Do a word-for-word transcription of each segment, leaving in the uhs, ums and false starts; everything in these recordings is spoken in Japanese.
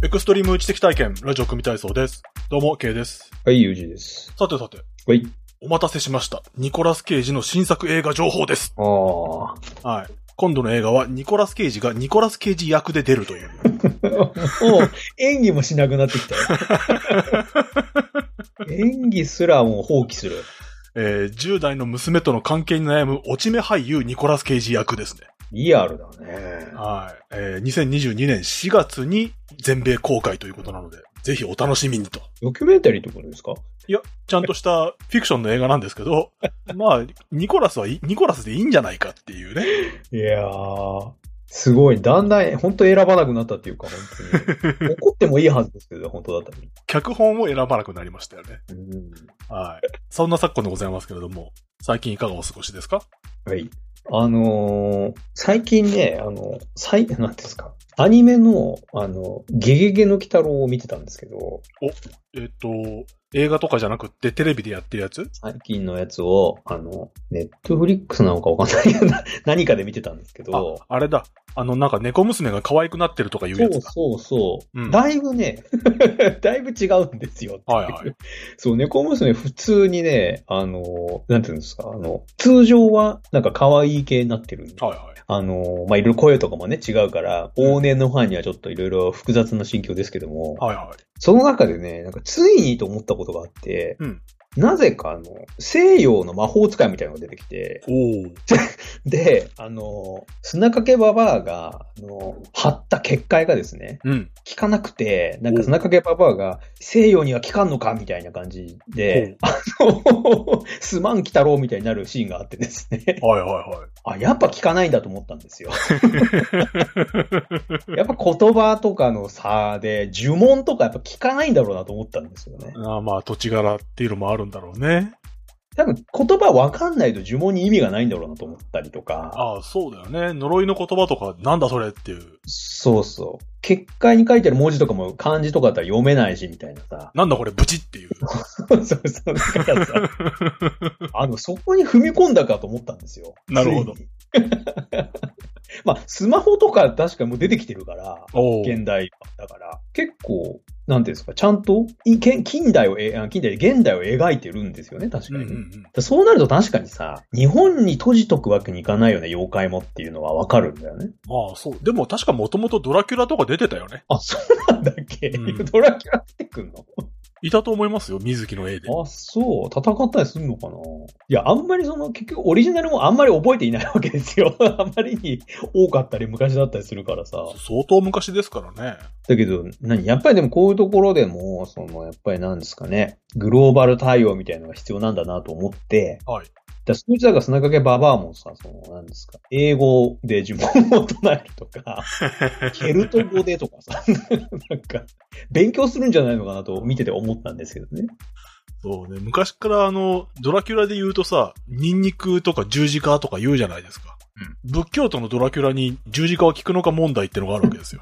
エクストリーム知的体験、ラジオ組体操です。どうも、K です。 はい、ユージです。 さてさて。 はい。 お待たせしました。ニコラス・ケイジの新作映画情報です。 ああ。 はい。今度の映画は、ニコラス・ケイジがニコラス・ケイジ役で出るという。 もう、演技もしなくなってきたよ。演技すらもう放棄する。 えー、じゅう代の娘との関係に悩む落ち目俳優ニコラス・ケイジ役ですね。 リアルだね。 はい。えー、にせんにじゅうにねんしがつに全米公開ということなので、ぜひお楽しみにと。 ドキュメンタリーってことですか？ いや、ちゃんとしたフィクションの映画なんですけど、まあ、ニコラスはニコラスでいいんじゃないかっていうね。 いやー、すごい。だんだん本当選ばなくなったっていうか、本当に。怒ってもいいはずですけど、本当だったら。 脚本を選ばなくなりましたよね。 うん、 はい。そんな昨今でございますけれども、最近いかがお過ごしですか？ はい。あのー、最近ね、あの、最、なんですか。アニメの、あの、ゲゲゲの鬼太郎を見てたんですけど。お、 えっと、映画とかじゃなくってテレビでやってるやつ？ 最近のやつを、あの、ネットフリックスなのかわかんないけど、何かで見てたんですけど。 あ、あれだ。あの、なんか猫娘が可愛くなってるとかいうやつだ。 そうそうそう。うん、だいぶね、だいぶ違うんですよ。 はいはい。 そう、猫娘普通にね、あの、なんていうんですか、あの、通常はなんか可愛い系になってるんで。 はいはい。 あの、まあ、いろいろ声とかもね、違うから、往年のファンにはちょっといろいろ複雑な心境ですけども、 はいはい。 その中でね、なんかついにと思ったことがあって、 うん、 なぜかあの、西洋の魔法使いみたいなのが出てきて、 おで、あの、砂かけババアが、あの、貼った結界がですね、 うん、 効かなくて、なんか砂かけババアが西洋には効かんのかみたいな感じで、あの、すまん鬼太郎みたいになるシーンがあってですね。 はいはいはい。 あ、やっぱ効かないんだと思ったんですよ。やっぱ言葉とかの差で、呪文とかやっぱ効かないんだろうなと思ったんですよね。 あまあ、土地柄っていうのもあるんだろうね。 多分言葉わかんないと呪文に意味がないんだろうなと思ったりとか。 ああ、そうだよね。呪いの言葉とかなんだそれっていう。 そうそう。結界に書いてある文字とかも漢字とかだったら読めないしみたいなさ。 なんだこれブチっていう。 そうそうそう。だからさあの、そこに踏み込んだかと思ったんですよ。 なるほど。 まあ、スマホとか確かもう出てきてるから、現代だから、結構、なんていうんですか、ちゃんと、近代を、近代で現代を描いてるんですよね、確かに。うんうんうん、そうなると確かにさ、日本に閉じとくわけにいかないよね、妖怪もっていうのはわかるんだよね。 ああ、そう。でも確かもともとドラキュラとか出てたよね。 あ、そうなんだっけ、うん、ドラキュラ出てくんのいたと思いますよ、水木の絵で。 あ、そう。戦ったりするのかな。いや、あんまりその、結局オリジナルもあんまり覚えていないわけですよ。あんまりに多かったり昔だったりするからさ。 相当昔ですからね。 だけど、何やっぱりでもこういうところでも、その、やっぱりなんですかね。グローバル対応みたいなのが必要なんだなと思って。はい。だそいつらが砂かけババアもさ、その、なんですか、英語で呪文を唱えるとか、ケルト語でとかさ、なんか、勉強するんじゃないのかなと見てて思ったんですけどね。 そうね、昔からあの、ドラキュラで言うとさ、ニンニクとか十字架とか言うじゃないですか。うん、仏教徒のドラキュラに十字架は効くのか問題ってのがあるわけですよ。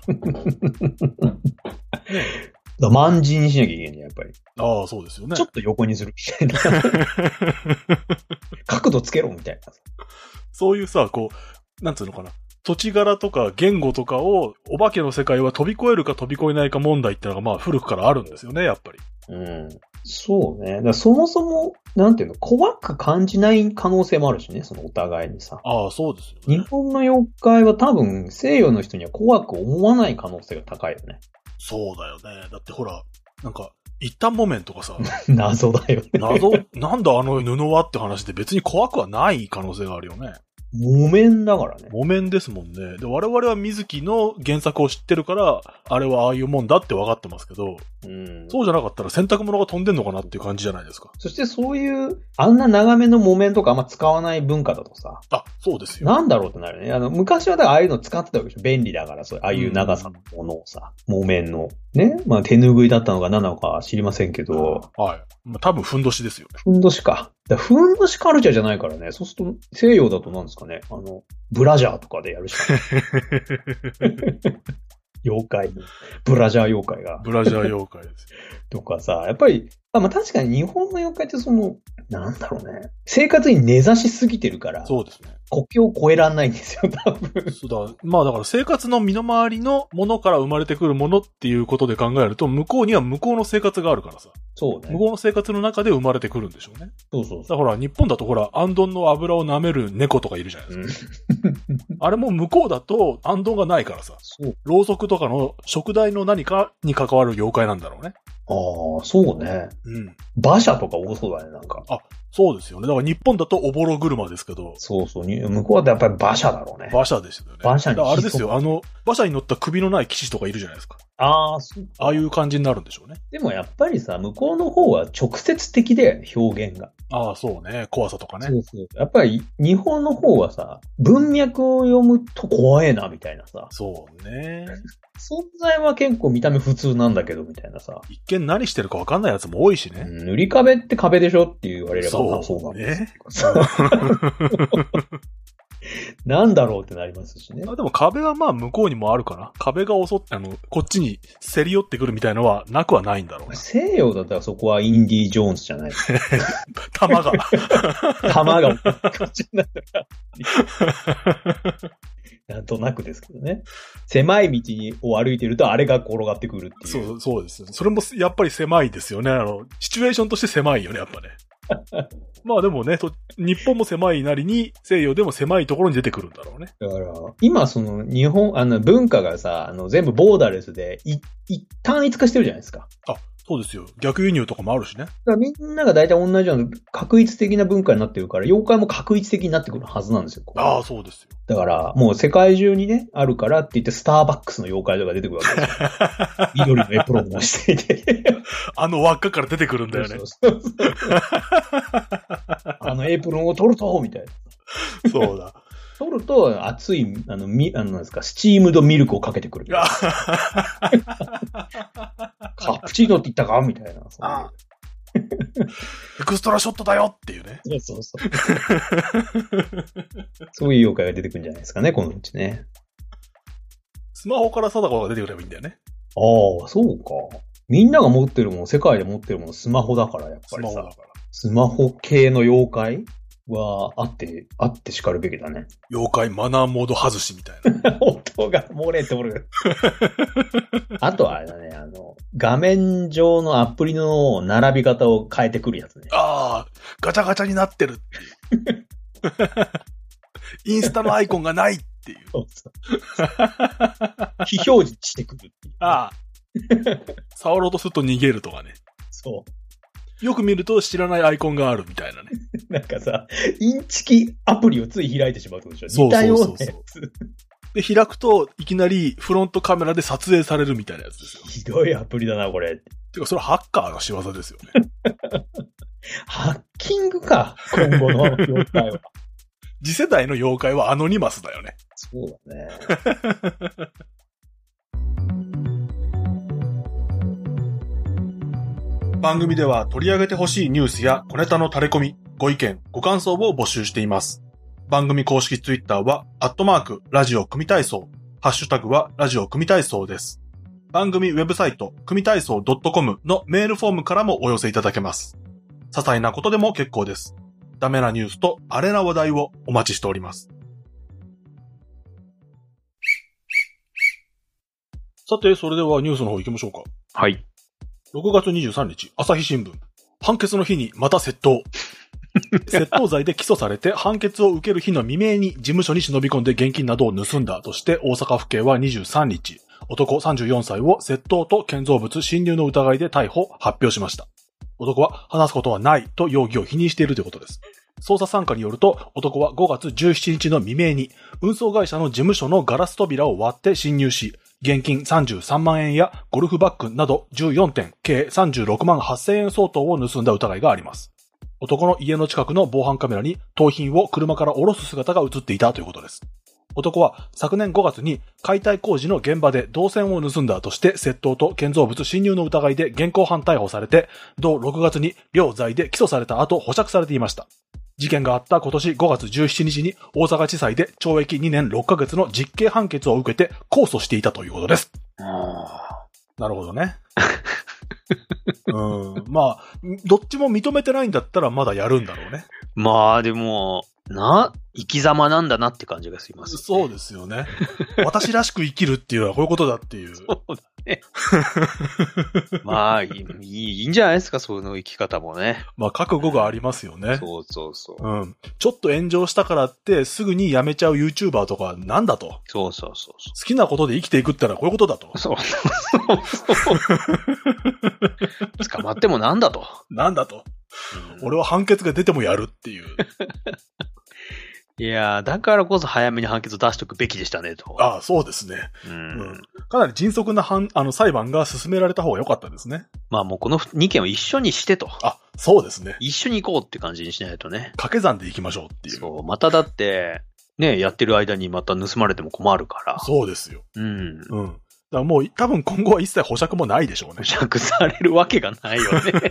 万字にしなきゃいけないね、やっぱり。 ああ、そうですよね。 ちょっと横にするみたいな。角度つけろみたいな。 そういうさ、こう、なんつうのかな。土地柄とか言語とかを、お化けの世界は飛び越えるか飛び越えないか問題ってのがまあ古くからあるんですよね、やっぱり。 うん。そうね。だからそもそも、なんていうの、怖く感じない可能性もあるしね、そのお互いにさ。 ああ、そうですよね。日本の妖怪は多分、西洋の人には怖く思わない可能性が高いよね。 そうだよね。だってほら、なんか、一旦木綿とかさ。 謎だよね。 謎、なんだあの布はって話で別に怖くはない可能性があるよね。 木綿だからね。 木綿ですもんね。で、我々は水木の原作を知ってるから、あれはああいうもんだって分かってますけど、うん、そうじゃなかったら洗濯物が飛んでんのかなっていう感じじゃないですか。 そしてそういう、あんな長めの木綿とかあんま使わない文化だとさ。 あ、そうですよ。 なんだろうってなるね。あの、昔はだからああいうの使ってたわけでしょ。便利だから、そう、ああいう長さのものをさ、うん、木綿の。ね。まあ手拭いだったのか何なのか知りませんけど。 はい。まあ多分ふんどしですよね。 ふんどしか。だふんどしカルチャーじゃないからね。そうすると、西洋だと何ですかね。あの、ブラジャーとかでやるしかない。妖怪。ブラジャー妖怪が。 ブラジャー妖怪です。 とかさ、やっぱり、まあ確かに日本の妖怪ってその、なんだろうね。生活に根ざしすぎてるから。 そうですね。 国境を越えらんないんですよ、多分。 そうだ。まあだから生活の身の回りのものから生まれてくるものっていうことで考えると、向こうには向こうの生活があるからさ。 そうね。 向こうの生活の中で生まれてくるんでしょうね。 そうそうそう。 だからほら、日本だとほら、アンドンの油を舐める猫とかいるじゃないですか。うん、あれも向こうだと、アンドンがないからさ。そう。ろうそくとかの食材の何かに関わる妖怪なんだろうね。 ああ、そうね。うん。馬車とか多そうだね、なんか。 あ、そうですよね。だから日本だとおぼろ車ですけど。 そうそう。向こうだとやっぱり馬車だろうね。 馬車ですよね。 馬車に。 あれですよ。あの、馬車に乗った首のない騎士とかいるじゃないですか。 ああ、そう。 ああいう感じになるんでしょうね。 でもやっぱりさ、向こうの方は直接的だよね、表現が。 ああ、そうね。怖さとかね。 そうそう。やっぱり日本の方はさ、文脈を読むと怖えな、みたいなさ。 そうね。 存在は結構見た目普通なんだけど、みたいなさ。 一見何してるか分かんないやつも多いしね。 うん、塗り壁って壁でしょって言われればそうそうなんです。そうね。なんだろうってなりますしね。 あ、でも壁はまあ向こうにもあるかな。壁が襲って、あの、こっちに競り寄ってくるみたいのはなくはないんだろうな。 西洋だったらそこはインディ・ジョーンズじゃない。 弾が。 弾が、こっちになったら。なんとなくですけどね。狭い道を歩いてるとあれが転がってくるっていう。 そう、そうです。それもやっぱり狭いですよね。あの、シチュエーションとして狭いよね、やっぱね。まあでもね、と、日本も狭いなりに西洋でも狭いところに出てくるんだろうね。 だから、今その日本、あの文化がさ、あの全部ボーダーレスで、い、一単一化してるじゃないですか。 あ、そうですよ。逆輸入とかもあるしね。だからみんなが大体同じような確一的な文化になってるから、妖怪も確一的になってくるはずなんですよ。 ああ、そうですよ。 だから、もう世界中にね、あるからって言って、スターバックスの妖怪とか出てくるわけですよ。緑のエプロンをしていて。 あの輪っかから出てくるんだよね。そうそうそうあのエプロンを取ると、みたいな。そうだ。 取ると、熱い、あの、み、あの、なんですか、スチームドミルクをかけてくる。カプチーノって言ったかみたいな。 ああエクストラショットだよっていうね。 そうそうそう。そういう妖怪が出てくるんじゃないですかね、このうちね。 スマホから貞子が出てくればいいんだよね。 ああ、そうか。みんなが持ってるもの、世界で持ってるもの、スマホだから、やっぱりさ。スマホだから。スマホ系の妖怪は、あって、あって叱るべきだね。 妖怪マナーモード外しみたいな。 音が漏れておる。あとはあれだね、あの、画面上のアプリの並び方を変えてくるやつね。 ああ、ガチャガチャになってるっていう。インスタのアイコンがないっていう。そうそう非表示してくるっていう。 ああ。触ろうとすると逃げるとかね。 そう。 よく見ると知らないアイコンがあるみたいなね。 なんかさ、インチキアプリをつい開いてしまうってことでしょ。 そうそうそうそう。で、開くといきなりフロントカメラで撮影されるみたいなやつですよ。 ひどいアプリだな、これ。 てか、それはハッカーの仕業ですよね。 ハッキングか、今後の妖怪は。 次世代の妖怪はアノニマスだよね。 そうだね。 番組では取り上げてほしいニュースや小ネタの垂れ込み、ご意見、ご感想を募集しています。番組公式ツイッターは、アットマーク、ラジオ組体操。ハッシュタグは、ラジオ組体操です。番組ウェブサイト、組体操 .com のメールフォームからもお寄せいただけます。些細なことでも結構です。ダメなニュースとアレな話題をお待ちしております。さて、それではニュースの方行きましょうか。 はい。 ろくがつにじゅうさんにち、朝日新聞。判決の日にまた窃盗。窃盗罪で起訴されて判決を受ける日の未明に事務所に忍び込んで現金などを盗んだとして大阪府警はにじゅうさんにち、男さんじゅうよんさいを窃盗と建造物侵入の疑いで逮捕、発表しました。男は話すことはないと容疑を否認しているということです。捜査参加によると、男はごがつじゅうしちにちの未明に運送会社の事務所のガラス扉を割って侵入し、現金さんじゅうさんまんえんやゴルフバッグなどじゅうよんてん、計さんじゅうろくまんはっせんえん相当を盗んだ疑いがあります。男の家の近くの防犯カメラに盗品を車から下ろす姿が映っていたということです。男は昨年ごがつに解体工事の現場で銅線を盗んだとして窃盗と建造物侵入の疑いで現行犯逮捕されて、同ろくがつに両罪で起訴された後保釈されていました。事件があった今年ごがつじゅうしちにちに大阪地裁で懲役にねんろっかげつの実刑判決を受けて控訴していたということです。あなるほどね。うん、まあ、どっちも認めてないんだったらまだやるんだろうね。 まあでも、 な、生き様なんだなって感じがします、ね。 そうですよね。私らしく生きるっていうのはこういうことだっていう。 そうだね。まあいい、いいんじゃないですか、そういうの生き方もね。 まあ覚悟がありますよね。 そうそうそう。 うん。ちょっと炎上したからってすぐに辞めちゃう YouTuber とかなんだと。 そうそうそう。好きなことで生きていくってのはこういうことだと。 そうそうそう。捕まってもなんだと。 なんだと。うん、俺は判決が出てもやるっていう。 いやー、だからこそ早めに判決を出しておくべきでしたね、と。 ああ、そうですね。 うん。 うん、かなり迅速な判あの裁判が進められた方が良かったですね。 まあもうこのにけんを一緒にしてと。 あ、そうですね。 一緒に行こうって感じにしないとね。 掛け算で行きましょうっていう。 そう、まただって、ね、やってる間にまた盗まれても困るから。 そうですよ。 うん。 うん。だからもう多分今後は一切保釈もないでしょうね。 保釈されるわけがないよね。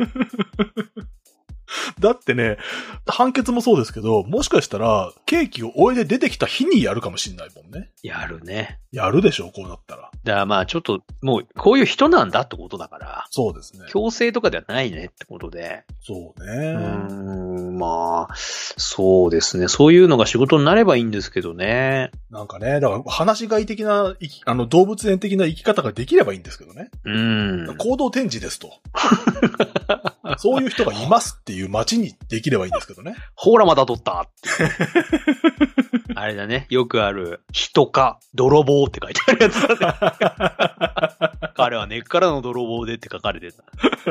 だってね、判決もそうですけど、もしかしたら、刑期を終えて出てきた日にやるかもしんないもんね。 やるね。 やるでしょう、こうなったら。 だからまあちょっと、もう、こういう人なんだってことだから。 そうですね。 強制とかではないねってことで。 そうね。 うーん、まあ、そうですね。そういうのが仕事になればいいんですけどね。 なんかね、だから、放し飼い的な、あの、動物園的な生き方ができればいいんですけどね。 うん。 行動展示ですと。そういう人がいますっていう街にできればいいんですけどね。 ほらまた取ったってあれだね。よくある、人か、泥棒って書いてあるやつだね。彼は根っからの泥棒でって書かれてた。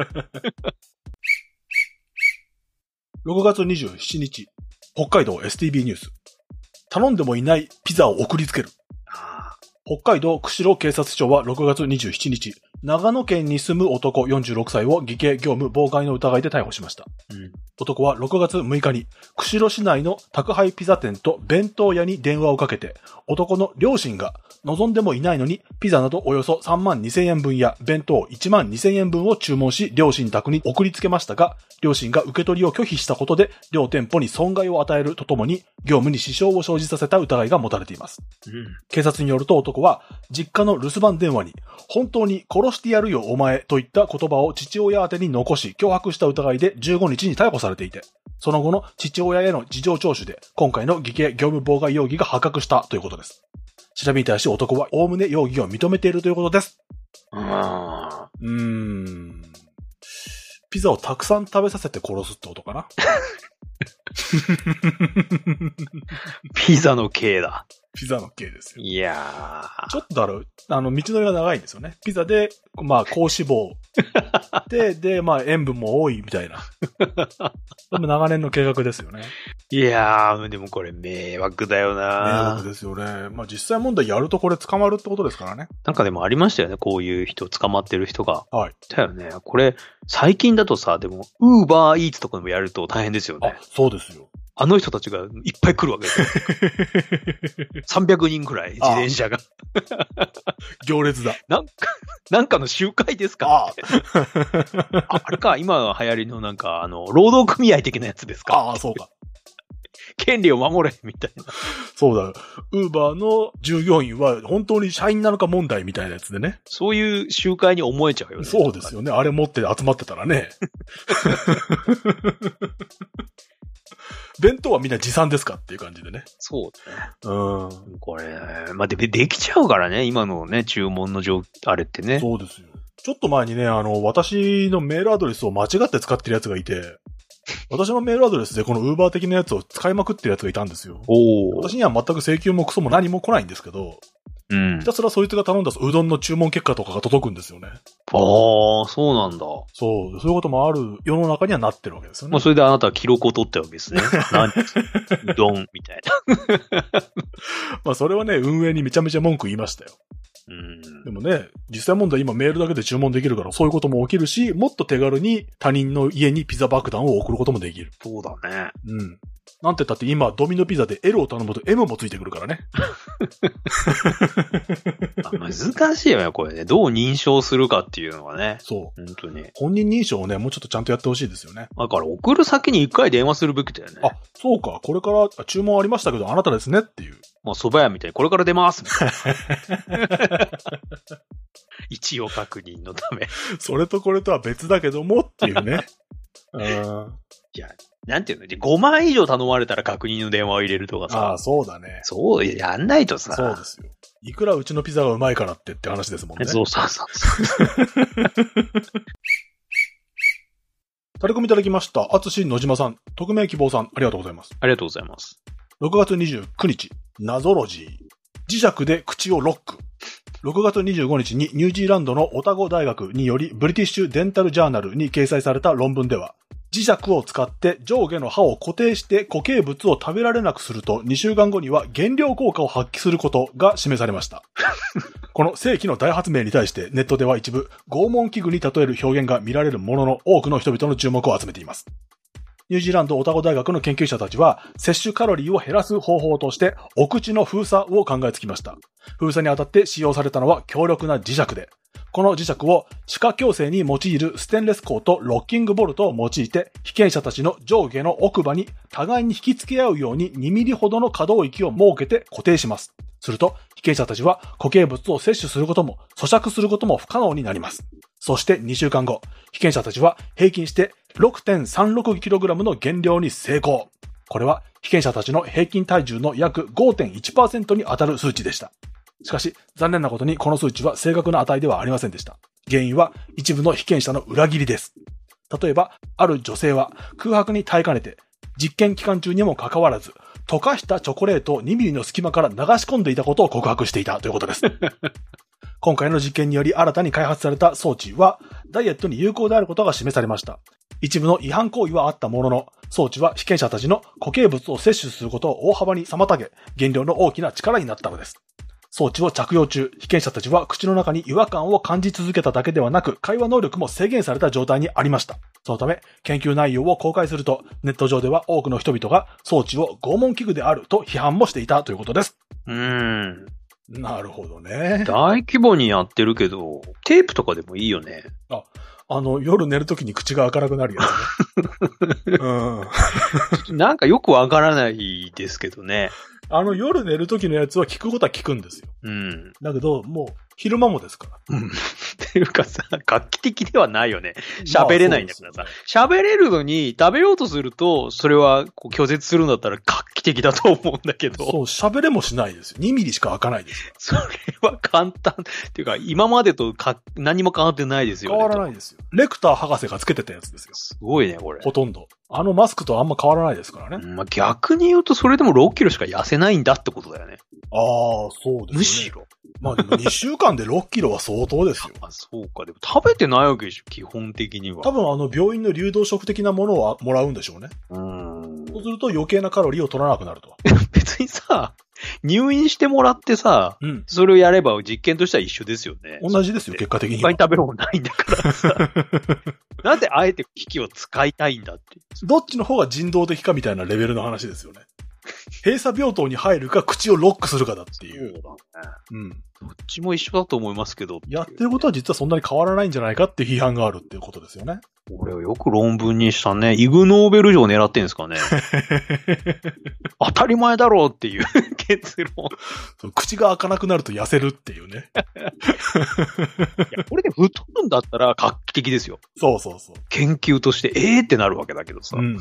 ろくがつにじゅうしちにち、北海道 エスティービー ニュース。頼んでもいないピザを送りつける。北海道釧路警察署はろくがつにじゅうしちにち、長野県に住む男よんじゅうろくさいを偽計業務妨害の疑いで逮捕しました。うん、男はろくがつむいかに釧路市内の宅配ピザ店と弁当屋に電話をかけて、男の両親が望んでもいないのにピザなどおよそさんまんにせんえんぶんや弁当いちまんにせんえんぶんを注文し、両親宅に送りつけましたが、両親が受け取りを拒否したことで両店舗に損害を与えるとともに業務に支障を生じさせた疑いが持たれています。うん、警察によると男は実家の留守番電話に本当に殺してやるよお前といった言葉を父親宛てに残し脅迫した疑いでじゅうごにちに逮捕されていて、その後の父親への事情聴取で今回の偽計業務妨害容疑が発覚したということです。調べに対し男は概ね容疑を認めているということです。あーうーんピザをたくさん食べさせて殺すってことかな。 ピザの刑だ。 ピザの刑ですよ。 いやー。 ちょっとだろう、あの、道のりが長いんですよね。ピザで、まあ、高脂肪。で、で、まあ、塩分も多いみたいな。でも長年の計画ですよね。 いやー、でもこれ迷惑だよな。 迷惑ですよね。まあ、実際問題やるとこれ捕まるってことですからね。 なんかでもありましたよね。こういう人、捕まってる人が。 はい。 だよね。これ、最近だとさ、でも、ウーバーイーツとかでもやると大変ですよね。 あ、そうですよ。 あの人たちがいっぱい来るわけですよ。さんびゃくにんくらい、自転車が。 行列だ。 なんか、なんかの集会ですかああ、あれか、今流行りのなんか、あの、労働組合的なやつですかああ、そうか。 権利を守れ、みたいな。 そうだ。ウーバーの従業員は本当に社員なのか問題みたいなやつでね。 そういう集会に思えちゃうよね。 そうですよね。あれ持って集まってたらね。弁当はみんな持参ですかっていう感じでね。 そうだね。 うん。 これ、まあ、で、できちゃうからね、今のね、注文の状、あれってね。 そうですよ。ちょっと前にね、あの、私のメールアドレスを間違って使ってるやつがいて、私のメールアドレスでこの Uber 的なやつを使いまくってるやつがいたんですよ。 お私には全く請求もクソも何も来ないんですけど、うん。ひたすらそいつが頼んだうどんの注文結果とかが届くんですよね。ああ、そうなんだ。 そう、そういうこともある世の中にはなってるわけですよね。 まあ、それであなたは記録を取ったわけですね。何うどんみたいな。 まあ、それはね、運営にめちゃめちゃ文句言いましたよ。うん、でもね、実際問題今メールだけで注文できるからそういうことも起きるし、もっと手軽に他人の家にピザ爆弾を送ることもできる。 そうだね。 うん。なんて言ったって今ドミノピザで L を頼むと M もついてくるからね。 難しいよね、これね。どう認証するかっていうのはね。 そう。 本当に。 本人認証をね、もうちょっとちゃんとやってほしいですよね。 だから送る先に一回電話するべきだよね。 あ、そうか。これから注文ありましたけどあなたですねっていう。 もう蕎麦屋みたいにこれから出ますみたいな。一応確認のため。 それとこれとは別だけどもっていうね。うん。 いや、 なんていうの ?ごまん以上頼まれたら確認の電話を入れるとかさ。 ああ、そうだね。 そう、やんないとさ。 そうですよ。いくらうちのピザがうまいからってって話ですもんね。 そうそうそう。 タレコミいただきました。あつし野島さん、匿名希望さん、ありがとうございます。 ありがとうございます。 ろくがつにじゅうくにち、ナゾロジー。磁石で口をロック。ろくがつにじゅうごにちにニュージーランドのオタゴ大学によりブリティッシュデンタルジャーナルに掲載された論文では、磁石を使って上下の歯を固定して固形物を食べられなくするとにしゅうかんごには減量効果を発揮することが示されました。この世紀の大発明に対してネットでは一部拷問器具に例える表現が見られるものの多くの人々の注目を集めています。ニュージーランドオタゴ大学の研究者たちは摂取カロリーを減らす方法としてお口の封鎖を考えつきました。封鎖にあたって使用されたのは強力な磁石で、この磁石を歯科矯正に用いるステンレス鋼とロッキングボルトを用いて被験者たちの上下の奥歯に互いに引き付け合うようににミリほどの可動域を設けて固定します。すると被験者たちは固形物を摂取することも咀嚼することも不可能になります。そしてにしゅうかんご、被験者たちは平均して ろくてんさんろくキログラム の減量に成功。これは被験者たちの平均体重の約 ごてんいちパーセント に当たる数値でした。しかし、残念なことにこの数値は正確な値ではありませんでした。原因は一部の被験者の裏切りです。例えば、ある女性は空白に耐えかねて、実験期間中にもかかわらず、溶かしたチョコレートをにミリの隙間から流し込んでいたことを告白していたということです。今回の実験により新たに開発された装置は、ダイエットに有効であることが示されました。一部の違反行為はあったものの、装置は被験者たちの固形物を摂取することを大幅に妨げ、減量の大きな力になったのです。装置を着用中、被験者たちは口の中に違和感を感じ続けただけではなく、会話能力も制限された状態にありました。そのため、研究内容を公開すると、ネット上では多くの人々が装置を拷問器具であると批判もしていたということです。 うーん。 なるほどね。 大規模にやってるけど、テープとかでもいいよね。 あ、あの、夜寝るときに口が開かなくなるやつね。 うん。なんかよくわからないですけどね。 あの夜寝る時のやつは聞くことは聞くんですよ。 うん。 だけど、もう昼間もですから。 うん。っていうかさ、楽器的ではないよね。喋れないんだからさ。喋、まあ、れるのに食べようとすると、それはこう拒絶するんだったら楽器的だと思うんだけど。 そう、喋れもしないですよ。にミリしか開かないですよ。 それは簡単。っていうか、今までとか何も変わってないですよね。 変わらないですよ。レクター博士がつけてたやつですよ。 すごいね、これ。 ほとんど。あのマスクとあんま変わらないですからね。 まあ、逆に言うとそれでもろっキロしか痩せないんだってことだよね。 ああ、そうですね。 むしろ。 まあでもにしゅうかんでろっキロは相当ですよ。 あ、そうか。でも食べてないわけでしょ、基本的には。 多分あの病院の流動食的なものはもらうんでしょうね。 うーん。 そうすると余計なカロリーを取らなくなると。 別にさ、入院してもらってさ、うん、それをやれば実験としては一緒ですよね。 同じですよ、結果的に。 いっぱい食べるもんないんだからさ。なんであえて機器を使いたいんだって。 どっちの方が人道的かみたいなレベルの話ですよね。閉鎖病棟に入るか口をロックするかだっていう。そうだね。うん。 どっちも一緒だと思いますけど。 やってることは実はそんなに変わらないんじゃないかって批判があるっていうことですよね。 これをよく論文にしたね。イグノーベル賞狙ってんですかね。当たり前だろうっていう結論。 口が開かなくなると痩せるっていうね。 いや、これで太るんだったら画期的ですよ。 そうそうそう。 研究としてえーってなるわけだけどさ。うん。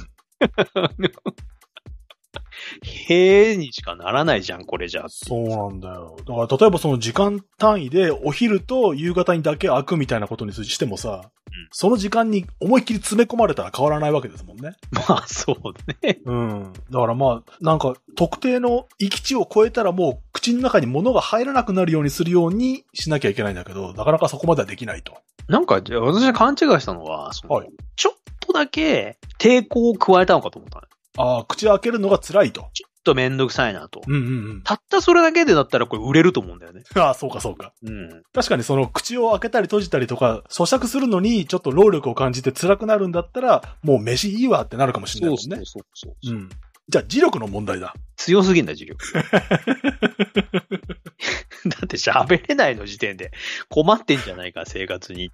へーにしかならないじゃん、これじゃ。 そうなんだよ。だから例えばその時間単位でお昼と夕方にだけ開くみたいなことにしてもさ、うん、その時間に思いっきり詰め込まれたら変わらないわけですもんね。 まあそうね。 うん。だからまあ、なんか特定の域値を超えたらもう口の中に物が入らなくなるようにするようにしなきゃいけないんだけど、なかなかそこまではできないと。 なんか、私が勘違いしたのは、そのはい、ちょっとだけ抵抗を加えたのかと思ったね。 ああ、口開けるのが辛いと。 ちょっとめんどくさいなと。 うんうんうん。 たったそれだけでだったらこれ売れると思うんだよね。 ああ、そうかそうか。 うん。 確かにその口を開けたり閉じたりとか、咀嚼するのにちょっと労力を感じて辛くなるんだったら、もう飯いいわってなるかもしれないもんね。 そうそうそうそう。うん。 じゃあ磁力の問題だ。 強すぎんだ、磁力。だって喋れないの時点で困ってんじゃないか、生活に。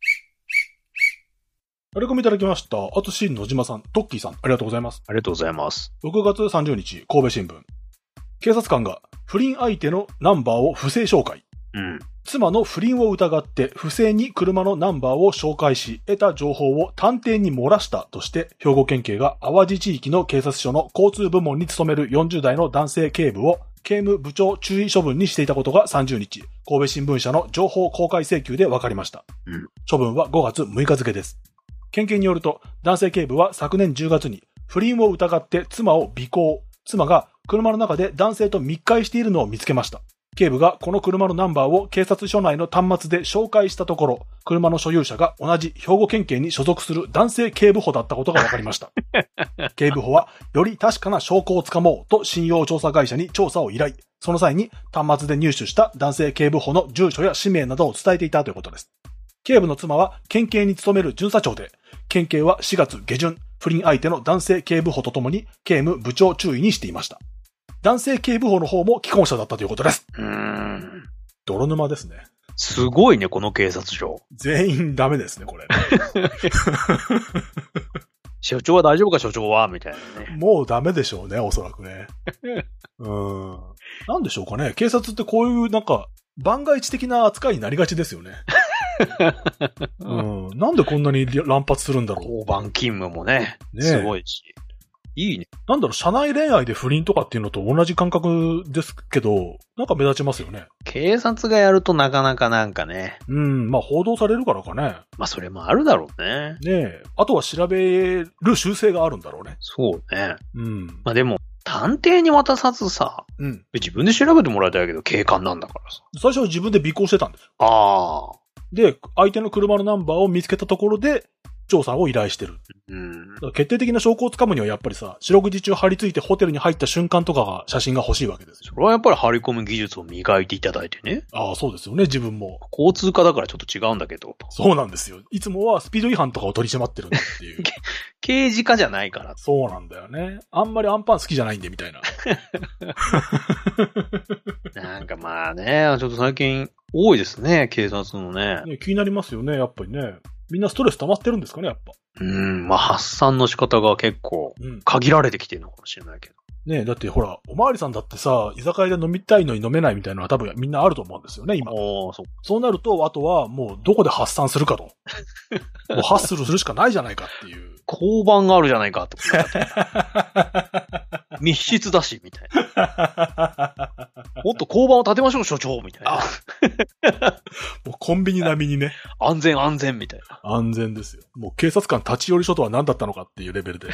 タレコミいただきました。あとし野島さん、トッキーさん、ありがとうございます。 ありがとうございます。 ろくがつさんじゅうにち、神戸新聞。警察官が不倫相手のナンバーを不正照会。 うん。 妻の不倫を疑って不正に車のナンバーを紹介し、得た情報を探偵に漏らしたとして、兵庫県警が淡路地域の警察署の交通部門に勤めるよんじゅう代の男性警部を警務部長注意処分にしていたことがさんじゅうにち、神戸新聞社の情報公開請求で分かりました。 うん、 処分はごがつむいか付です。県警によると、男性警部は昨年じゅうがつに不倫を疑って妻を尾行、妻が車の中で男性と密会しているのを見つけました。警部がこの車のナンバーを警察署内の端末で紹介したところ、車の所有者が同じ兵庫県警に所属する男性警部補だったことが分かりました。警部補はより確かな証拠をつかもうと信用調査会社に調査を依頼。その際に端末で入手した男氏警部補の住所や氏名などを伝えていたということです。警部の妻は県警に勤める巡査長で、県警はしがつげじゅん、不倫相手の男性警部補とともに警務部長注意にしていました。男性警部補の方も既婚者だったということです。 うーん。 泥沼ですね。 すごいね、この警察署。 全員ダメですね、これ。 所長は大丈夫か、所長はみたいなね。 もうダメでしょうね、おそらくね。うん。なんでしょうかね。警察ってこういうなんか、万が一的な扱いになりがちですよね。うん。なんでこんなに乱発するんだろう。 交番勤務もね、ねすごいし。いいね。 なんだろう、社内恋愛で不倫とかっていうのと同じ感覚ですけど、なんか目立ちますよね。 警察がやるとなかなかなんかね。 うん、まあ報道されるからかね。 まあそれもあるだろうね。 ねえ。あとは調べる習性があるんだろうね。 そうね。 うん。 まあでも、探偵に渡さずさ、 うん。 自分で調べてもらいたいけど、警官なんだからさ。 最初は自分で尾行してたんです。 ああ。 で、相手の車のナンバーを見つけたところで、調査を依頼してる。 うん。 だから決定的な証拠をつかむにはやっぱりさ、四六時中張り付いてホテルに入った瞬間とかが写真が欲しいわけですよ。 それはやっぱり張り込む技術を磨いていただいてね。 ああ、そうですよね、自分も。 交通課だからちょっと違うんだけど。 そうなんですよ。いつもはスピード違反とかを取り締まってるんだっていう。 刑事課じゃないから。 そうなんだよね。あんまりアンパン好きじゃないんで、みたいな。 なんかまあね、ちょっと最近多いですね、警察のね。 ね、気になりますよね、やっぱりね。みんなストレス溜まってるんですかね、やっぱ。 うん、まあ発散の仕方が結構限られてきてるのかもしれないけど。 うん、ねえ、だってほら、おまわりさんだってさ、居酒屋で飲みたいのに飲めないみたいなのは多分みんなあると思うんですよね、今。 おー、そう。 そうなると、あとはもうどこで発散するかと。もうハッスルするしかないじゃないかっていう。 交番があるじゃないかって密室だし、みたいな。もっと交番を建てましょう、所長みたいな。 もうコンビニ並みにね。 安全安全みたいな。 安全ですよ。もう警察官立ち寄り所とは何だったのかっていうレベルで。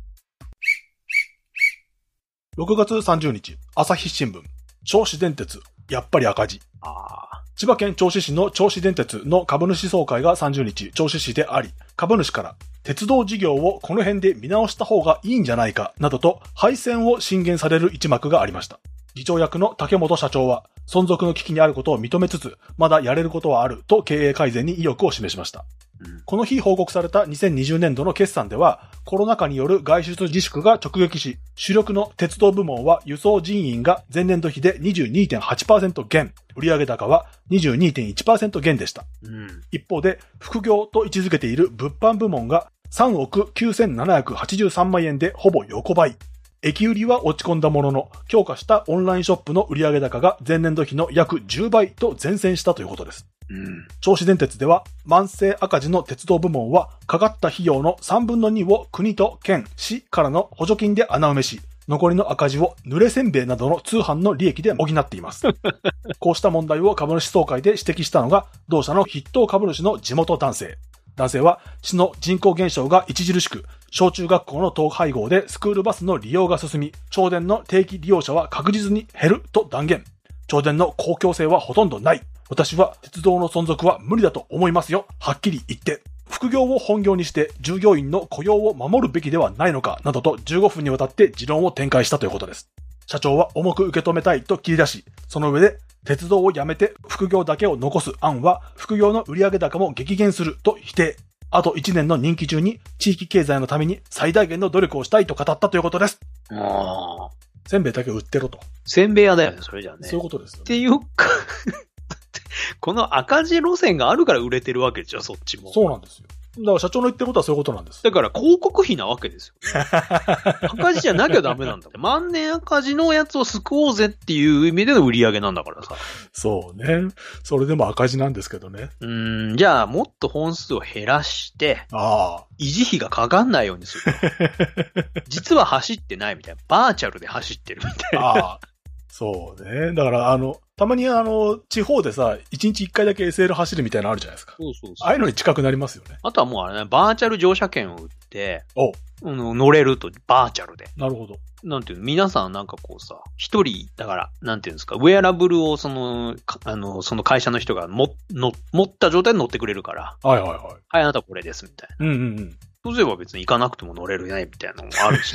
ろくがつさんじゅうにち、朝日新聞。銚子電鉄、やっぱり赤字。 あ千葉県銚子市の銚子電鉄の株主総会がさんじゅうにち、銚子市であり、株主から、鉄道事業をこの辺で見直した方がいいんじゃないか、などと廃線を進言される一幕がありました。議長役の竹本社長は、存続の危機にあることを認めつつ、まだやれることはあると経営改善に意欲を示しました。うん、この日報告されたにせんにじゅうねんどの決算では、コロナ禍による外出自粛が直撃し、主力の鉄道部門は輸送人員が前年度比で にじゅうにてんはちパーセント 減、売上高は にじゅうにてんいちパーセント 減でした。うん、一方で、副業と位置づけている物販部門がさんおくきゅうせんななひゃくはちじゅうさんまんえんでほぼ横ばい。駅売りは落ち込んだものの、強化したオンラインショップの売上高が前年度比の約じゅうばいと前線したということです。うん、銚子電鉄では、慢性赤字の鉄道部門は、かかった費用のさんぶんのにを国と県、市からの補助金で穴埋めし、残りの赤字を濡れせんべいなどの通販の利益で補っています。こうした問題を株主総会で指摘したのが、同社の筆頭株主の地元男性。男性は、市の人口減少が著しく、小中学校の統廃合でスクールバスの利用が進み、銚電の定期利用者は確実に減ると断言。銚電の公共性はほとんどない。私は鉄道の存続は無理だと思いますよ。はっきり言って。副業を本業にして従業員の雇用を守るべきではないのかなどとじゅうごふんにわたって持論を展開したということです。社長は重く受け止めたいと切り出し、その上で鉄道をやめて副業だけを残す案は副業の売上高も激減すると否定。あといちねんの任期中に地域経済のために最大限の努力をしたいと語ったということです。ああ。せんべいだけ売ってろと。 せんべい屋だよね、それじゃあね。 そういうことですよね。 っていうか、この赤字路線があるから売れてるわけでしょ、そっちも。 そうなんですよ。 だから社長の言ってることはそういうことなんです。 だから広告費なわけですよ。赤字じゃなきゃダメなんだ。万年赤字のやつを救おうぜっていう意味での売り上げなんだからさ。 そうね。それでも赤字なんですけどね。 うーん、じゃあもっと本数を減らして、 ああ。 維持費がかかんないようにする。実は走ってないみたいな。バーチャルで走ってるみたいな。ああ。 そうね。だから、あの、たまにあの、地方でさ、一日一回だけ エスエル 走るみたいなのあるじゃないですか。 そうそうそう。 ああいうのに近くなりますよね。 あとはもうあれね、バーチャル乗車券を売って、 おうん、乗れると、バーチャルで。 なるほど。 なんていうの、皆さんなんかこうさ、一人、だから、なんていうんですか、ウェアラブルをその、あの、その会社の人がも、の、持った状態で乗ってくれるから。 はいはいはい。 はい、あなたこれです、みたいな。 うんうんうん。 そうすれば別に行かなくても乗れるね、みたいなのもあるし。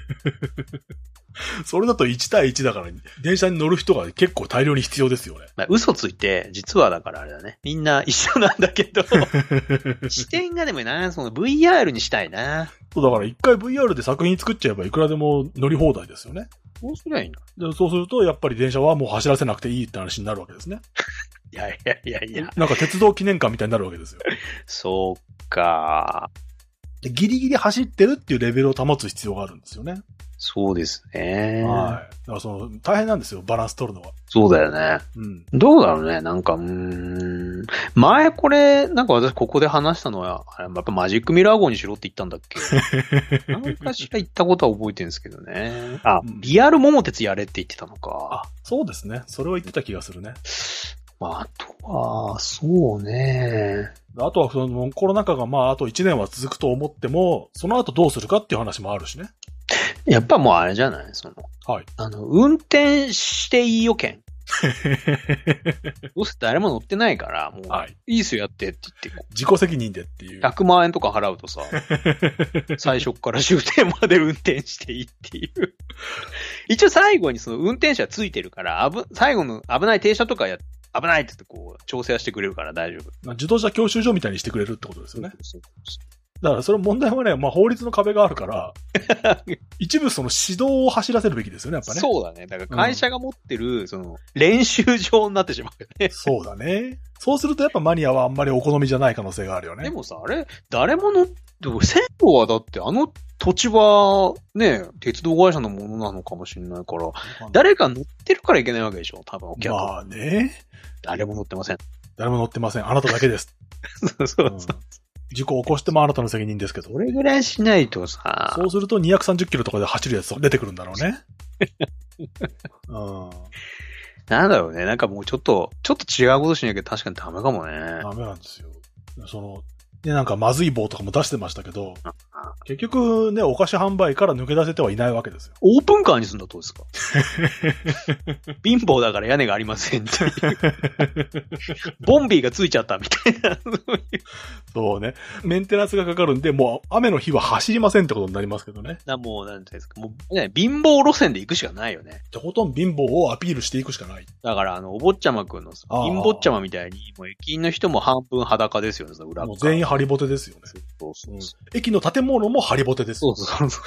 それだといち対いちだから、電車に乗る人が結構大量に必要ですよね。 まあ、嘘ついて、実はだからあれだね。みんな一緒なんだけど、視点がでもな、その ブイアール にしたいな。 そうだから一回 ブイアール で作品作っちゃえばいくらでも乗り放題ですよね。 そうすりゃいいな。 でそうすると、やっぱり電車はもう走らせなくていいって話になるわけですね。 いやいやいやいや。 なんか鉄道記念館みたいになるわけですよ。 そうか。 でギリギリ走ってるっていうレベルを保つ必要があるんですよね。 そうですね。 はい。だからその、大変なんですよ、バランス取るのは。 そうだよね。 うん。 どうだろうね、なんか、うーん。前これ、なんか私ここで話したのは、あれやっぱマジックミラー号にしろって言ったんだっけなんかしら言ったことは覚えてるんですけどね。あ、リアル桃鉄やれって言ってたのか。 あ、そうですね。それを言ってた気がするね。 まあ、あとは、そうね。 あとはそのコロナ禍がまああといちねんは続くと思っても、その後どうするかっていう話もあるしね。 やっぱもうあれじゃないその。 はい。あの、運転していいよ券。どうせ誰も乗ってないから、もう、はい、いいっすよやってって言って。 自己責任でっていう。 ひゃくまんえんとか払うとさ、最初から終点まで運転していいっていう。一応最後にその運転手はついてるから、危、最後の危ない停車とかや、危ないって言ってこう、調整はしてくれるから大丈夫。 自動車教習所みたいにしてくれるってことですよね。そうそうそうだからそれ問題はね、まあ法律の壁があるから、一部その指導を走らせるべきですよね、やっぱね。 そうだね。だから会社が持ってる、その、練習場になってしまうよね。 そうだね。そうするとやっぱマニアはあんまりお好みじゃない可能性があるよね。 でもさ、あれ、誰も乗って、線路はだってあの土地は、ね、鉄道会社のものなのかもしれないから、誰か乗ってるからいけないわけでしょ、多分お客。 まあね。 誰も乗ってません。 誰も乗ってません。あなただけです。 そうそうそう。うん事故を起こしてもあなたの責任ですけど。 それぐらいしないとさ。 そうするとにひゃくさんじゅっキロとかで走るやつが出てくるんだろうね。うん、 なんだろうね。なんかもうちょっと、ちょっと違うことしなきゃ確かにダメかもね。 ダメなんですよ。その、で、なんかまずい棒とかも出してましたけど、結局ね、お菓子販売から抜け出せてはいないわけですよ。 オープンカーにするんだどうですか貧乏だから屋根がありませんっていう。ボンビーがついちゃったみたいな。 そうね。メンテナンスがかかるんで、もう雨の日は走りませんってことになりますけどね。 だもう、なんていうんですか。もう、ね、貧乏路線で行くしかないよね。 とことん貧乏をアピールしていくしかない。 だから、あの、お坊ちゃまくんの、貧乏ちゃまみたいに、もう駅員の人も半分裸ですよね、その裏側。 もう全員ハリボテですよね。 そうそうそう、 うん。駅の建物もハリボテです。 そうそうそう。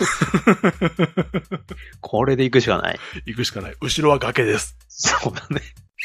これで行くしかない。 行くしかない。後ろは崖です。 そうだね。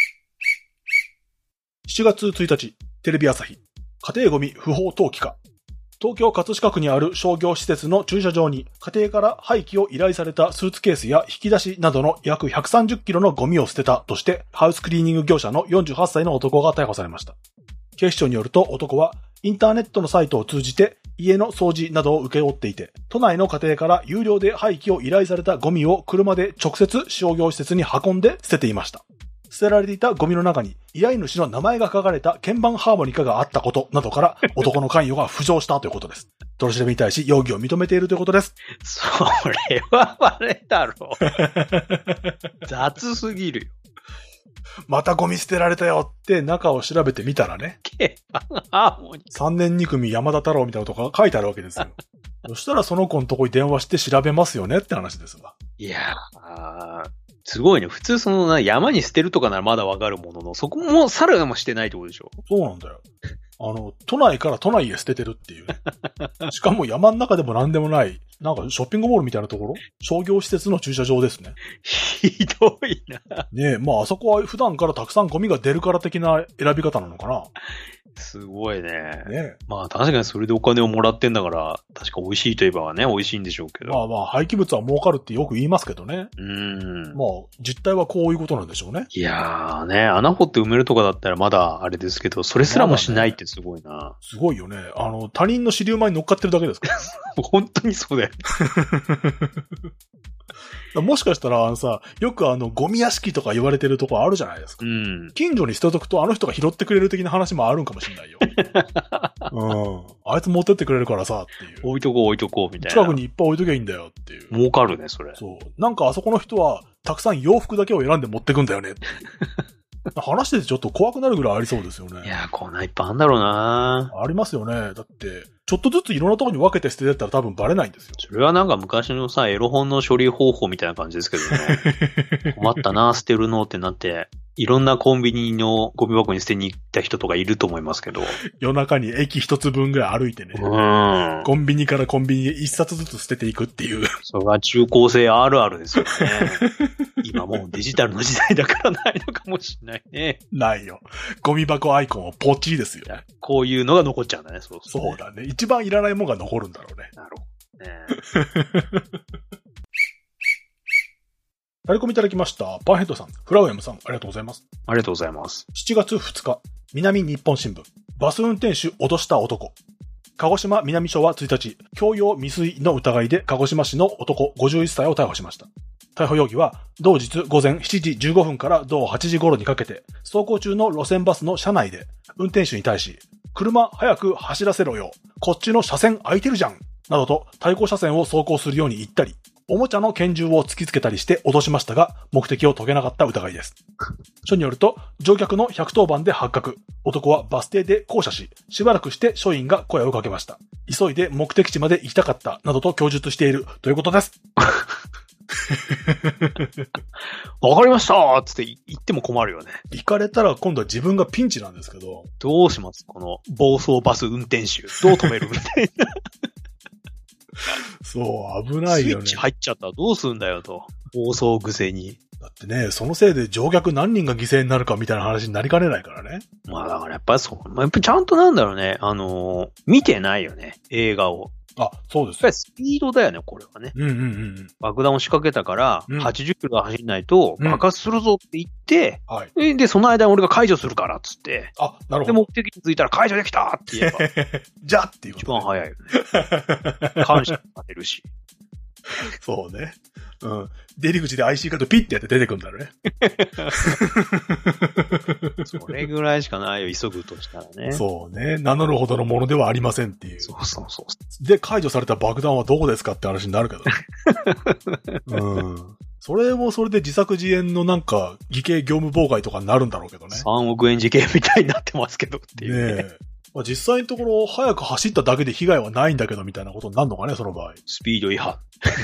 しちがつついたち、テレビ朝日。家庭ゴミ不法投棄か。東京葛飾区にある商業施設の駐車場に家庭から廃棄を依頼されたスーツケースや引き出しなどの約ひゃくさんじゅっキロのゴミを捨てたとしてハウスクリーニング業者のよんじゅうはっさいの男が逮捕されました。警視庁によると男はインターネットのサイトを通じて家の掃除などを請け負っていて、都内の家庭から有料で廃棄を依頼されたゴミを車で直接商業施設に運んで捨てていました。捨てられていたゴミの中に依頼主の名前が書かれた鍵盤ハーモニカがあったことなどから男の関与が浮上したということです。取り調べに対し容疑を認めているということです。 それはバレだろ。雑すぎるよ。 またゴミ捨てられたよって中を調べてみたらね。さんねんに組山田太郎みたいなことが書いてあるわけですよ。そしたらその子のとこに電話して調べますよねって話ですわ。 いやー、すごいね。普通そのな山に捨てるとかならまだわかるものの、そこもさらにもしてないってことでしょ。 そうなんだよ。あの、都内から都内へ捨ててるっていう、ね。しかも山の中でも何でもない、なんかショッピングモールみたいなところ商業施設の駐車場ですね。 ひどいな。 ねえ、まああそこは普段からたくさんゴミが出るから的な選び方なのかな。 すごいね。 ね。 まあ確かにそれでお金をもらってんだから、確か美味しいといえばね、美味しいんでしょうけど。 まあまあ、廃棄物は儲かるってよく言いますけどね。 うん。 まあ、実態はこういうことなんでしょうね。 いやーね、穴掘って埋めるとかだったらまだあれですけど、それすらもしないってすごいな。まあね、 すごいよね。あの、他人の支流前に乗っかってるだけですから。 本当にそうだよ。 もしかしたら、あのさ、よくあの、ゴミ屋敷とか言われてるとこあるじゃないですか。 うん。 近所に捨てとくと、あの人が拾ってくれる的な話もあるんかもしれないよ。うん。あいつ持ってってくれるからさ、っていう。 置いとこう置いとこうみたいな。 近くにいっぱい置いときゃいいんだよっていう。 儲かるね、それ。 そう。なんかあそこの人は、たくさん洋服だけを選んで持ってくんだよねっていう。話しててちょっと怖くなるぐらいありそうですよね。 いやー、こんないっぱいあんだろうな。 ありますよね。だって、ちょっとずついろんなところに分けて捨ててったら多分バレないんですよ。 それはなんか昔のさ、エロ本の処理方法みたいな感じですけどね。困ったな、捨てるのってなって、いろんなコンビニのゴミ箱に捨てに行った人とかいると思いますけど。 夜中に駅一つ分ぐらい歩いてね。 うん。 コンビニからコンビニへ一冊ずつ捨てていくっていう。 それは中高生あるあるですよね。今もうデジタルの時代だからないのかもしれないね。 ないよ。ゴミ箱アイコンはポチリですよ。 こういうのが残っちゃうんだね。そうそう、ね。 そうだね。一番いらないものが残るんだろうね。 なるほどね。 タレコミいただきました。パンヘッドさん、フラウエムさん、ありがとうございます。 ありがとうございます。 しちがつふつか、南日本新聞。バス運転手脅した男。鹿児島南署はついたち、強要未遂の疑いで鹿児島市の男ごじゅういっさいを逮捕しました。逮捕容疑は、同日午前しちじじゅうごふんから同はちじ頃にかけて、走行中の路線バスの車内で、運転手に対し、車早く走らせろよ。こっちの車線空いてるじゃん。などと対向車線を走行するように言ったり、おもちゃの拳銃を突きつけたりして脅しましたが、目的を遂げなかった疑いです。署によると、乗客のひゃくとおばんで発覚。男はバス停で降車し、しばらくして署員が声をかけました。急いで目的地まで行きたかった、などと供述しているということです。 わかりましたーつって言っても困るよね。 行かれたら今度は自分がピンチなんですけど。 どうしますこの暴走バス運転手。どう止めるみたいな。 そう、危ないよね。 スイッチ入っちゃったらどうすんだよと。暴走癖に。 だってね、そのせいで乗客何人が犠牲になるかみたいな話になりかねないからね。 まあだからやっぱりそう、やっぱちゃんとなんだろうね。あのー、見てないよね。映画を。 あ、そうです。 やっぱりスピードだよね、これはね。 うんうんうん。 爆弾を仕掛けたから、 うん、 はちじゅっキロ走んないと爆発するぞって言って、 うん、はい。 で、その間に俺が解除するからっつって。 あ、なるほど。 で、目的に着いたら解除できたって言えば。 じゃあっていうこと、 ね。一番早いよね。感謝が出るし。 そうね。うん。出入り口で アイシー カードピッてやって出てくるんだろうね。 それぐらいしかないよ、急ぐとしたらね。 そうね。名乗るほどのものではありませんっていう。 そうそうそう。 で、解除された爆弾はどこですかって話になるけどね。うん。それもそれで自作自演のなんか、偽計業務妨害とかになるんだろうけどね。 さんおくえん事件みたいになってますけどっていうね。 ねえ。まあ、実際のところ、早く走っただけで被害はないんだけどみたいなことになるのかね、その場合。 スピード違反。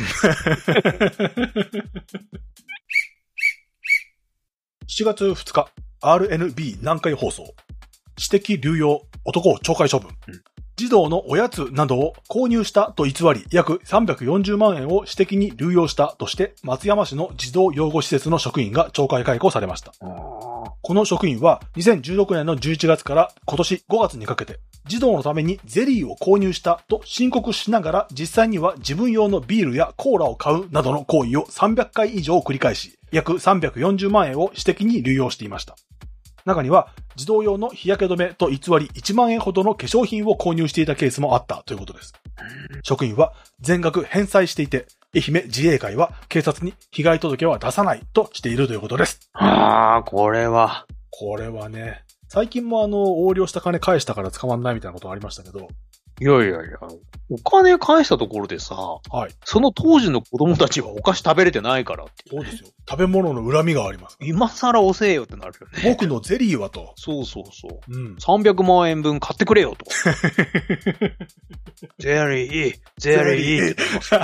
しちがつふつか、アールエヌビー 南海放送。私的流用、男を懲戒処分。うん、児童のおやつなどを購入したと偽り、約さんびゃくよんじゅうまんえんを私的に流用したとして、松山市の児童養護施設の職員が懲戒解雇されました。この職員はにせんじゅうろくねんのじゅういちがつから今年ごがつにかけて、児童のためにゼリーを購入したと申告しながら、実際には自分用のビールやコーラを買うなどの行為をさんびゃっかい以上繰り返し、約さんびゃくよんじゅうまんえんを私的に流用していました。中には、児童用の日焼け止めと偽りいちまんえんほどの化粧品を購入していたケースもあったということです。職員は全額返済していて、愛媛自衛会は警察に被害届は出さないとしているということです。 ああ、これは。 これはね、最近もあの、横領した金返したから捕まんないみたいなことありましたけど。 いやいやいや、お金返したところでさ、 はい。 その当時の子供たちはお菓子食べれてないからってそうですよ。食べ物の恨みがあります。 今更遅えよってなるよね。 僕のゼリーはと。 そうそうそう。 うん。 さんびゃくまんえんぶん買ってくれよと。ゼリー、ゼリーって言います。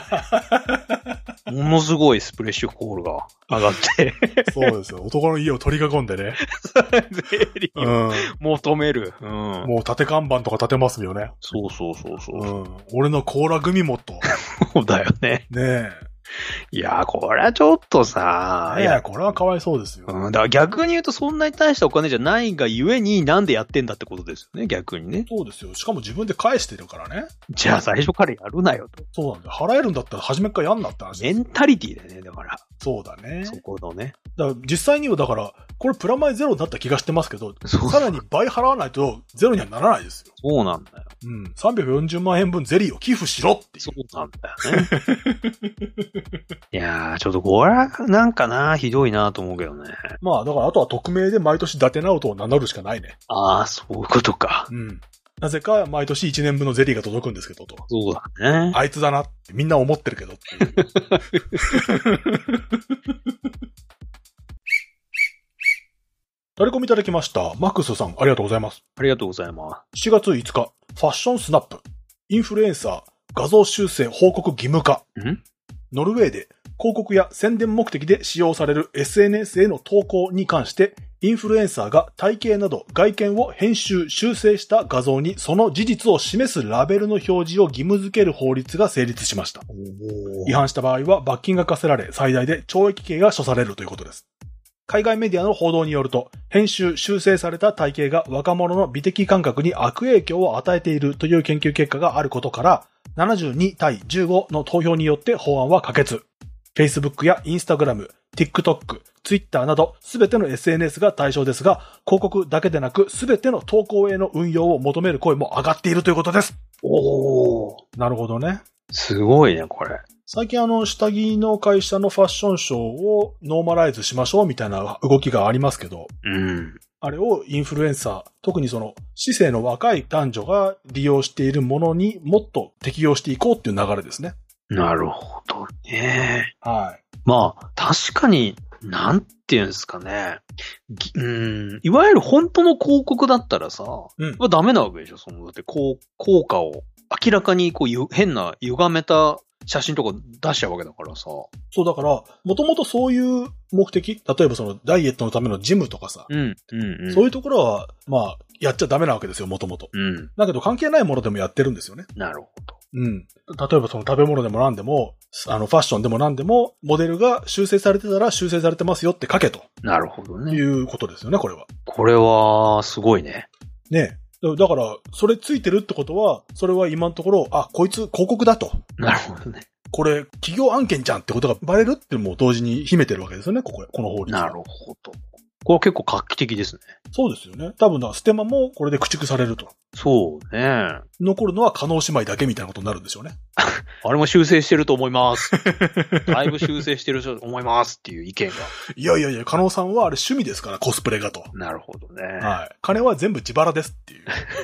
ものすごいスプレッシュコールが上がって。 そうですよ。男の家を取り囲んでね。 ゼリーを求める。うん。 もう立て看板とか立てますよね。 そうそうそうそう。 うん。俺のコーラ組もと。 そうだよね。 ねえ。 いやー、これはちょっとさ、 いや、これはかわいそうですよ。 うん、だから逆に言うとそんなに大したお金じゃないがゆえになんでやってんだってことですよね、逆にね。 そうですよ。しかも自分で返してるからね。 じゃあ最初からやるなよと。 そうなんだよ。払えるんだったら初めからやんなって話です。 メンタリティだよね、だから。 そうだね。 そこのね。 だから実際にはだから、これプラマイゼロになった気がしてますけど、さらに倍払わないとゼロにはならないですよ。 そうなんだよ。 うん。さんびゃくよんじゅうまんえんぶんゼリーを寄付しろっていう。 そうなんだよね。いやー、ちょっとこれはなんかな、ひどいなと思うけどね。 まあ、だからあとは匿名で毎年伊達ナウトを名乗るしかないね。 ああ、そういうことか。 うん。なぜか毎年いちねんぶんのゼリーが届くんですけどと。 そうだね。 あいつだなってみんな思ってるけどっていう。タレコミいただきました。マックスさん、ありがとうございます。 ありがとうございます。 しちがついつか、ファッションスナップ、インフルエンサー、画像修正報告義務化。 んノルウェーで広告や宣伝目的で使用される エスエヌエス への投稿に関して、インフルエンサーが体型など外見を編集、修正した画像にその事実を示すラベルの表示を義務付ける法律が成立しました。違反した場合は罰金が課せられ、最大で懲役刑が処されるということです。海外メディアの報道によると、編集、修正された体型が若者の美的感覚に悪影響を与えているという研究結果があることから、ななじゅうにたいじゅうごの投票によって法案は可決。Facebook や Instagram、TikTok、Twitter などすべての エスエヌエス が対象ですが、広告だけでなくすべての投稿への運用を求める声も上がっているということです。 おー。 なるほどね。 すごいね、これ。 最近あの、下着の会社のファッションショーをノーマライズしましょうみたいな動きがありますけど、 うん。 あれをインフルエンサー、特にその、市政の若い男女が利用しているものにもっと適用していこうっていう流れですね。 なるほどね。 はい。 まあ、確かに、なんていうんですかね。うん、いわゆる本当の広告だったらさ、うん、ダメなわけでしょ。その、だってこう、効果を明らかにこう、変な歪めた写真とか出しちゃうわけだからさ。 そうだから、もともとそういう目的、例えばそのダイエットのためのジムとかさ、 うん、うん、うん。 そういうところは、まあ、やっちゃダメなわけですよ、もともと。 うん。 だけど関係ないものでもやってるんですよね。 なるほど。 うん。例えばその食べ物でも何でも、あの、ファッションでも何でも、モデルが修正されてたら修正されてますよって書けと。 なるほどね。 いうことですよね、これは。 これは、すごいね。 ねえ。だから、それついてるってことは、それは今のところ、あ、こいつ広告だと。 なるほどね。 これ、企業案件じゃんってことがバレるっていうのも同時に秘めてるわけですよね、ここ、この法律。 なるほど。これ結構画期的ですね。 そうですよね。多分な、ステマもこれで駆逐されると。 そうね。 残るのは加納姉妹だけみたいなことになるんでしょうね。 あれも修正してると思います。だいぶ修正してると思いますっていう意見が。 いやいやいや、加納さんはあれ趣味ですから、コスプレがと。 なるほどね。 はい。金は全部自腹ですっていう。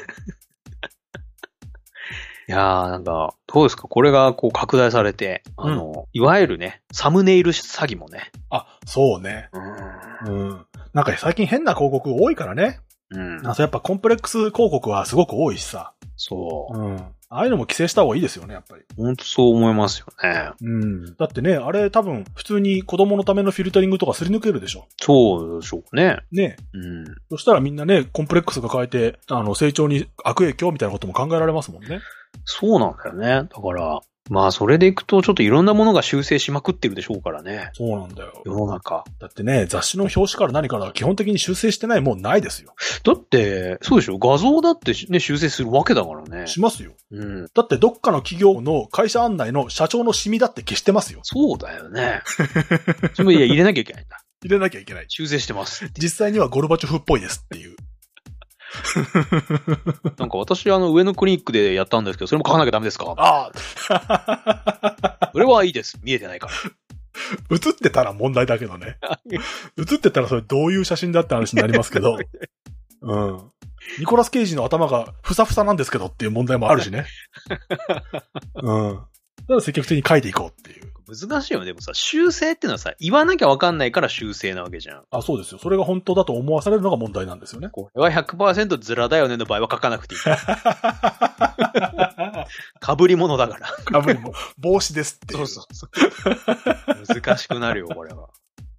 いやー、なんか、どうですかこれがこう拡大されて、あの、うん、いわゆるね、サムネイル詐欺もね。 あ、そうね。うん。うん。なんか最近変な広告多いからね。うん。なんかやっぱコンプレックス広告はすごく多いしさ。 そう。 うん。ああいうのも規制した方がいいですよね、やっぱり。 ほんとそう思いますよね。 うん。だってね、あれ多分普通に子供のためのフィルタリングとかすり抜けるでしょ。 そうでしょうね。 ね。 うん。 そしたらみんなね、コンプレックスが変えて、あの、成長に悪影響みたいなことも考えられますもんね。 そうなんだよね。だから、まあそれでいくとちょっといろんなものが修正しまくってるでしょうからね。 そうなんだよ。 世の中。 だってね、雑誌の表紙から何から基本的に修正してないもんないですよ。 だって、そうでしょ画像だってね、修正するわけだからね。 しますよ。 うん。 だってどっかの企業の会社案内の社長のシミだって消してますよ。 そうだよね。でもいや、入れなきゃいけないんだ。 入れなきゃいけない。 修正してます。 実際にはゴルバチョフっぽいですっていう。 なんか私あの上のクリニックでやったんですけど、それも書かなきゃダメですか？ ああ。 それはいいです。見えてないから。 映ってたら問題だけどね。映ってたらそれどういう写真だって話になりますけど。うん。ニコラス・ケイジの頭がふさふさなんですけどっていう問題もあるしね。うん。だから積極的に書いていこうっていう。 難しいよね。でもさ、修正っていうのはさ、言わなきゃわかんないから修正なわけじゃん。 あ、そうですよ。それが本当だと思わされるのが問題なんですよね。 これは ひゃくパーセント ズラだよねの場合は書かなくていい。かぶり物だから。 かぶり物。帽子ですっていう。 そうそうそう。難しくなるよ、これは。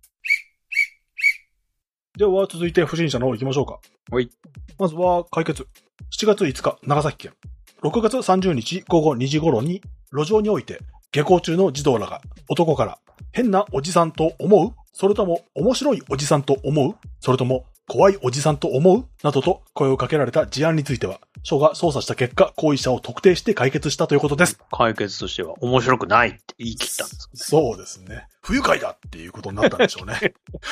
では、続いて不審者の方行きましょうか。 はい。 まずは、解決。しちがついつか、長崎県。ろくがつさんじゅうにちごごにじ頃に、路上において、 下校中の児童らが男から変なおじさんと思う？それとも面白いおじさんと思う？それとも怖いおじさんと思う？などと声をかけられた事案については、署が捜査した結果、行為者を特定して解決したということです。 解決としては面白くないって言い切ったんです、ね。 そうですね。不愉快だっていうことになったんでしょうね。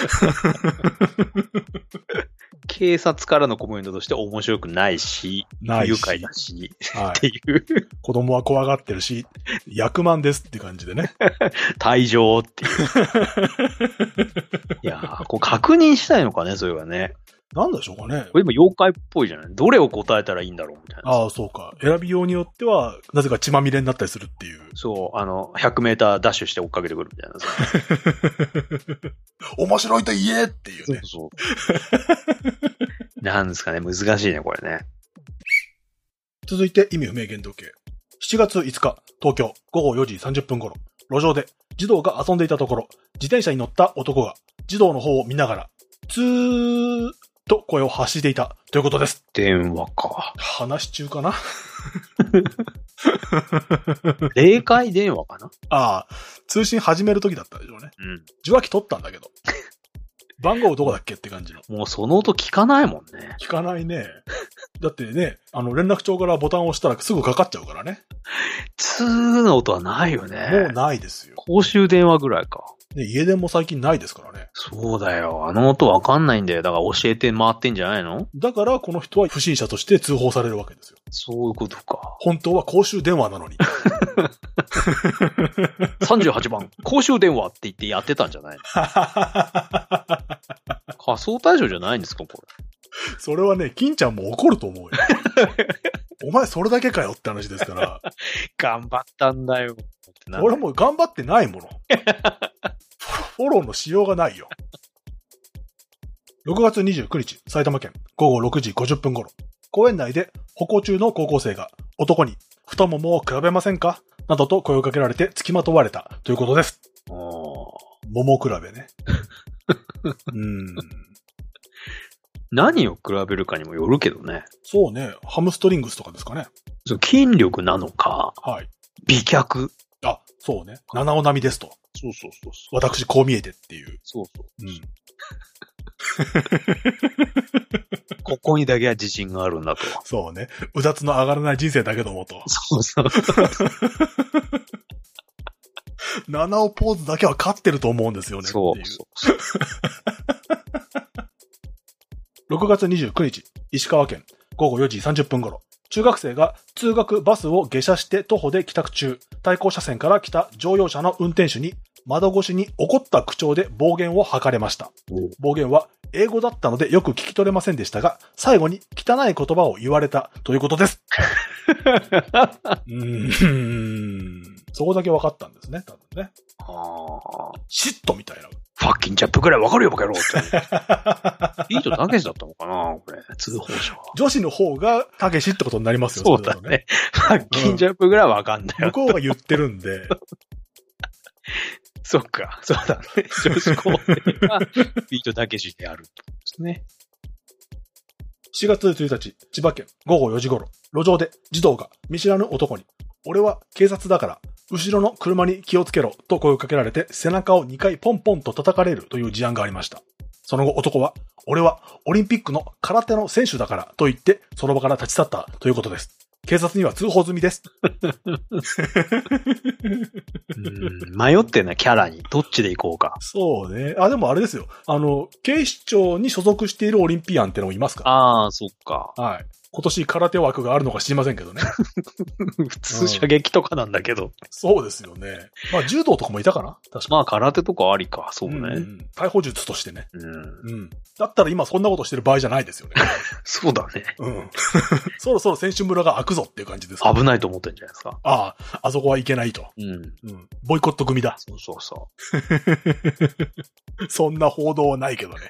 警察からのコメントとして面白くないし、ないし不愉快だし、はい、っていう。 子供は怖がってるし、役満ですって感じでね。 退場っていう。いやー、こう確認したいのかね、それはね。 なんでしょうかね。 これ今妖怪っぽいじゃない？どれを答えたらいいんだろうみたいな。 ああ、そうか。選びようによっては、なぜか血まみれになったりするっていう。 そう、あの、ひゃくメーターダッシュして追っかけてくるみたいな。 面白いと言えっていうね。 そうそうなんですかね、難しいね、これね。 続いて、意味不明限度計。しちがついつか、東京、ごごよじさんじゅっぷん頃、路上で児童が遊んでいたところ、自転車に乗った男が児童の方を見ながら、ツーと声を発していたということです。 電話か。 話し中かな霊界電話かな。 ああ、通信始める時だったでしょうね。 うん。 受話器取ったんだけど。番号どこだっけって感じの。 もうその音聞かないもんね。 聞かないね。だってね、あの連絡帳からボタンを押したらすぐかかっちゃうからね。 ツーの音はないよね。 もうないですよ。 公衆電話ぐらいか。 ね、家電も最近ないですからね。 そうだよ。あの音わかんないんだよ。だから教えて回ってんじゃないの？ だからこの人は不審者として通報されるわけですよ。 そういうことか。 本当は公衆電話なのに。 さんじゅうはちばん、公衆電話って言ってやってたんじゃないの？仮想対象じゃないんですかこれ。 それはね、金ちゃんも怒ると思うよ。お前それだけかよって話ですから。 頑張ったんだよ。 俺もう頑張ってないもの。フォローのしようがないよ。ろくがつにじゅうくにち、埼玉県ごごろくじごじゅっぷん頃、公園内で歩行中の高校生が男に太ももを比べませんかなどと声をかけられて付きまとわれたということです。桃比べね。うーん。 何を比べるかにもよるけどね。 そうね。ハムストリングスとかですかね。 筋力なのか。 はい。 美脚。 あ、そうね。七尾並みですと。 そうそうそうそう。 私こう見えてっていう。 そうそう。 うん。 ここにだけは自信があるんだと。 そうね。うだつの上がらない人生だけどもと。 そうそう。 七尾ポーズだけは勝ってると思うんですよね。 そうそうそう。 ろくがつにじゅうくにち、石川県ごごよじさんじゅっぷん頃、中学生が通学バスを下車して徒歩で帰宅中、対向車線から来た乗用車の運転手に窓越しに怒った口調で暴言を吐かれました。暴言は英語だったのでよく聞き取れませんでしたが、最後に汚い言葉を言われたということです。うーんそこだけ分かったんですね、多分ね。 あシットみたいな。 ファッキンジャップぐらい分かるよ、バカ野郎って。いいとたけしだったのかなこれ、通報者は。 女子の方がたけしってことになりますよ。 そうだね。ファッキンジャップぐらい分かんだよ。 向こうが言ってるんで。 そっか、そうだね。女子高生はビートたけしであるってことですね。 しがつついたち、千葉県ごごよじ頃、路上で児童が見知らぬ男に、俺は警察だから、後ろの車に気をつけろと声をかけられて背中をにかいポンポンと叩かれるという事案がありました。その後男は、俺はオリンピックの空手の選手だからと言ってその場から立ち去ったということです。警察には通報済みです。 うん迷ってんな、キャラに。どっちで行こうか。 そうね。あ、でもあれですよ。あの、警視庁に所属しているオリンピアンってのもいますから。 ああ、そっか。 はい。今年空手枠があるのか知りませんけどね。 普通射撃とかなんだけど、うん。 そうですよね。まあ柔道とかもいたかな確かまあ空手とかありか。そうね。うんうん、逮捕術としてね。 うん。うん。 だったら今そんなことしてる場合じゃないですよね。 そうだね。 うん。そろそろ選手村が開くぞっていう感じです、 ね。危ないと思ってんじゃないですか。 ああ、あそこはいけないと。 うん。うん。 ボイコット組だ。 そうそうそう。そんな報道はないけどね。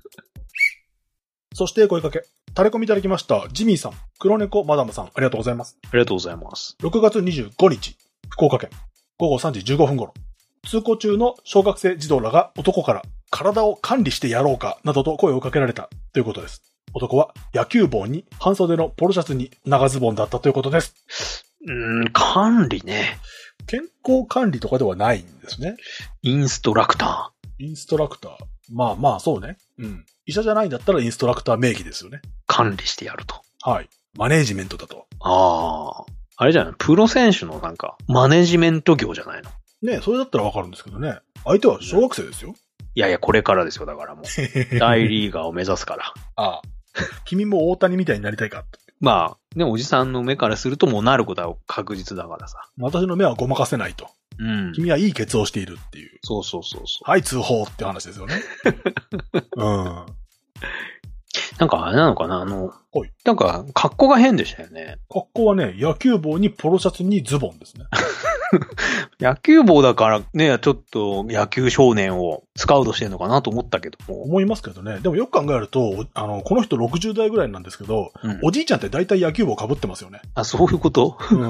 そして声かけ。タレコミいただきました。ジミーさん、黒猫マダムさん、ありがとうございます。 ありがとうございます。 ろくがつにじゅうごにち、福岡県、ごごさんじじゅうごふん頃、通行中の小学生児童らが男から、体を管理してやろうか、などと声をかけられたということです。男は野球帽に半袖のポロシャツに長ズボンだったということです。 うーん、管理ね。 健康管理とかではないんですね。 インストラクター。インストラクター。まあまあ、そうね。うん。医者じゃないんだったらインストラクター名義ですよね。 管理してやると。 はい。マネージメントだと。 ああ。あれじゃないプロ選手のなんか、マネジメント業じゃないの？ ねえ、それだったらわかるんですけどね。相手は小学生ですよ。 いやいや、これからですよ。だからもう。大リーガーを目指すから。 ああ。君も大谷みたいになりたいか。 まあ、ね、おじさんの目からするともうなることは確実だからさ。 私の目はごまかせないと。うん。君はいいケツをしているっていう。 そうそうそうそう。 はい、通報って話ですよね。うん。 なんかあれなのかなあの、はい。なんか格好が変でしたよね。 格好はね、野球帽にポロシャツにズボンですね。 野球帽だからね、ちょっと野球少年をスカウトしてるのかなと思ったけども。 思いますけどね。でもよく考えると、あの、この人ろくじゅう代ぐらいなんですけど、うん、おじいちゃんって大体野球帽被ってますよね。 あ、そういうこと？うん、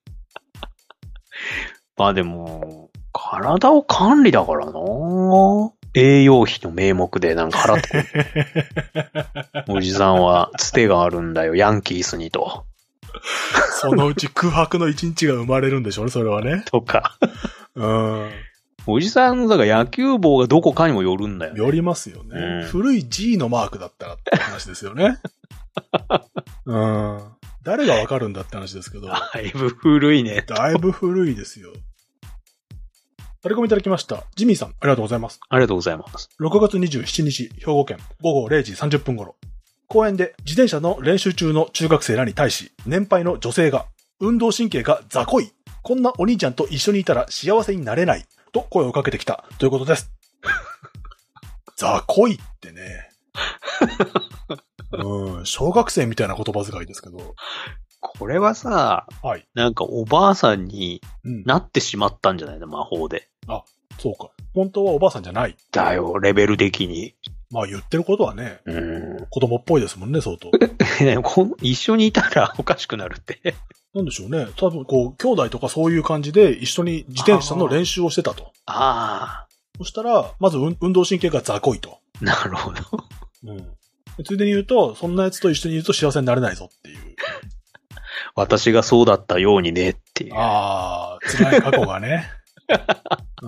まあでも、体を管理だからな栄養費の名目でなんか払ってくる。おじさんはつてがあるんだよ、ヤンキースにと。 そのうち空白の一日が生まれるんでしょうね、それはね。 とか。 うん。 おじさんのだから野球帽がどこかにもよるんだよね。 よりますよね。うん、古い G のマークだったらって話ですよね。うん。誰がわかるんだって話ですけど。 だいぶ古いね。 だいぶ古いですよ。タレコミいただきました。ジミーさん、ありがとうございます。 ありがとうございます。 ろくがつにじゅうしちにち、兵庫県、ごごれいじさんじゅっぷん頃。公園で自転車の練習中の中学生らに対し、年配の女性が、運動神経が雑魚い。こんなお兄ちゃんと一緒にいたら幸せになれない。と声をかけてきたということです。雑魚いってね。うん、小学生みたいな言葉遣いですけど。 これはさ、はい、なんかおばあさんになってしまったんじゃないの、魔法で。 あ、そうか。本当はおばあさんじゃない。 だよ、レベル的に。 まあ言ってることはね、うん、子供っぽいですもんね、相当。 一緒にいたらおかしくなるって。 なんでしょうね。多分こう、兄弟とかそういう感じで一緒に自転車の練習をしてたと。 ああ。 そしたら、まず運動神経が雑魚いと。 なるほど。 うん。ついでに言うと、そんなやつと一緒にいると幸せになれないぞっていう。 私がそうだったようにねっていう。 ああ、辛い過去がね。うん。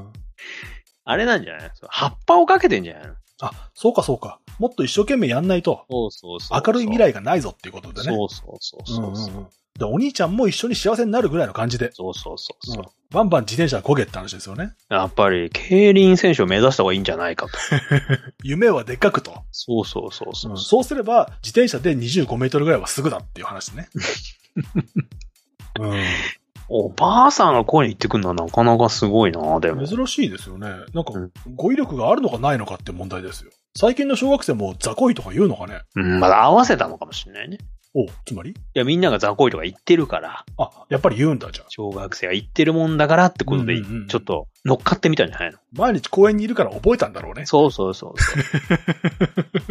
あれなんじゃない？葉っぱをかけてんじゃないの？ あ、そうかそうか。もっと一生懸命やんないと。 そうそうそうそう。 明るい未来がないぞっていうことでね。 そうそうそうそう、うんうんうん。 で、お兄ちゃんも一緒に幸せになるぐらいの感じで。 そうそうそうそう、うん。 バンバン自転車こげって話ですよね。 やっぱり、競輪選手を目指した方がいいんじゃないかと。 夢はでっかくと。 そうそうそうそう、 うん。そうすれば、自転車でにじゅうごメートルぐらいはすぐだっていう話ね。 うん、おばあさんが声に言ってくるのはなかなかすごいな、でも。 珍しいですよね。なんか、語彙力があるのかないのかって問題ですよ。最近の小学生も雑魚いとか言うのかね。 うん、まだ合わせたのかもしれないね。 お、つまり？いや、みんなが雑魚いとか言ってるから。 あ、やっぱり言うんだ、じゃあ。 小学生が言ってるもんだからってことで、ちょっと乗っかってみたんじゃないの？ 毎日公園にいるから覚えたんだろうね。 そうそうそうそう。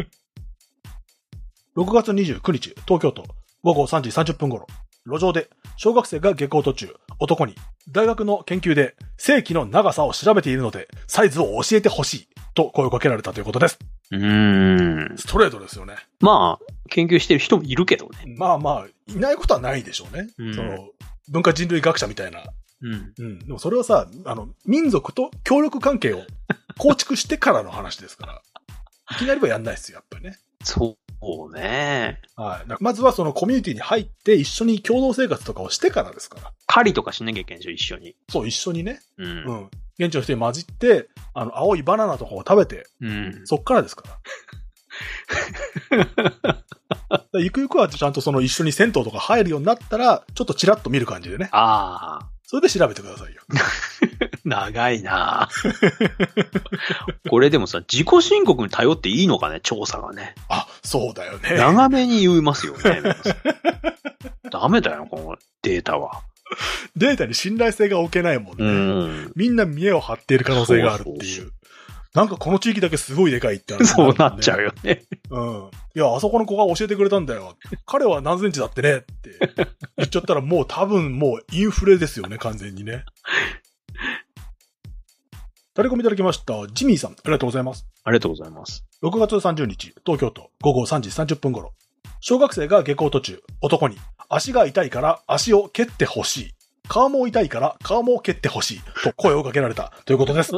ろくがつにじゅうくにち、東京都、ごごさんじさんじゅっぷん頃。路上で、小学生が下校途中、男に、大学の研究で、正規の長さを調べているので、サイズを教えてほしい、と声をかけられたということです。 うーん。 ストレートですよね。 まあ、研究してる人もいるけどね。 まあまあ、いないことはないでしょうね。うん、その、文化人類学者みたいな。うん。うん。でもそれはさ、あの、民族と協力関係を構築してからの話ですから。いきなりはやんないですよ、やっぱりね。 そうね。 はい。まずはそのコミュニティに入って一緒に共同生活とかをしてからですから。 狩りとかしなきゃいけないでしょ、一緒に。 そう、一緒にね。うん。うん。現地の人に混じって、あの、青いバナナとかを食べて、うん。そっからですから。ゆくゆくはちゃんとその一緒に銭湯とか入るようになったら、ちょっとチラッと見る感じでね。 ああ。 それで調べてくださいよ。 長いなこれでもさ、自己申告に頼っていいのかね、調査がね。 あ、そうだよね。 長めに言いますよね。ダメだよ、このデータは。 データに信頼性が置けないもんね。うん、みんな見栄を張っている可能性があるっていう。そうそうそう、なんかこの地域だけすごいでかいって話、ね、 そうなっちゃうよね。 うん。いや、あそこの子が教えてくれたんだよ。彼は何センチだってねって言っちゃったらもう多分もうインフレですよね、完全にね。タレコミいただきました。ジミーさん、ありがとうございます。 ありがとうございます。 ろくがつさんじゅうにち、東京都、ごごさんじさんじゅっぷん頃。小学生が下校途中、男に、足が痛いから足を蹴ってほしい、 顔も痛いから顔も蹴ってほしいと声をかけられたということです。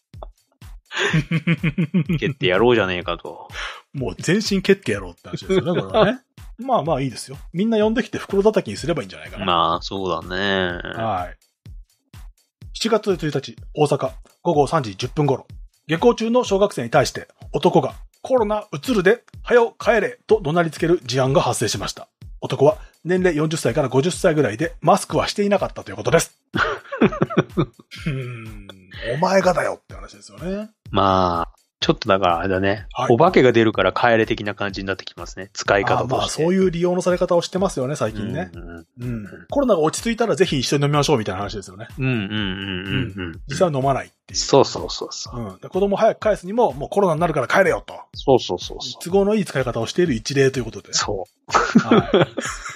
蹴ってやろうじゃねえかと。 もう全身蹴ってやろうって話ですよね、これはね。まあまあいいですよ。みんな呼んできて袋叩きにすればいいんじゃないかな。 まあ、そうだね。 はい。しちがつついたち、大阪、ごごさんじじゅっぷん頃、下校中の小学生に対して男がコロナうつるで、はよ帰れと怒鳴りつける事案が発生しました。男は年齢よんじゅっさいからごじゅっさいぐらいでマスクはしていなかったということです。うーん、お前がだよって話ですよね。 まあ、ちょっとだからあれだね、はい、お化けが出るから帰れ的な感じになってきますね。使い方として。 まあそういう利用のされ方をしてますよね、最近ね。うんうんうん、コロナが落ち着いたらぜひ一緒に飲みましょうみたいな話ですよね。 うんうんうんうん、うん。 実際は飲まないっていう。 そうそうそうそう、 うん。子供早く返すにも、もうコロナになるから帰れよと。 そうそうそうそう。 都合のいい使い方をしている一例ということで。 そう。はい。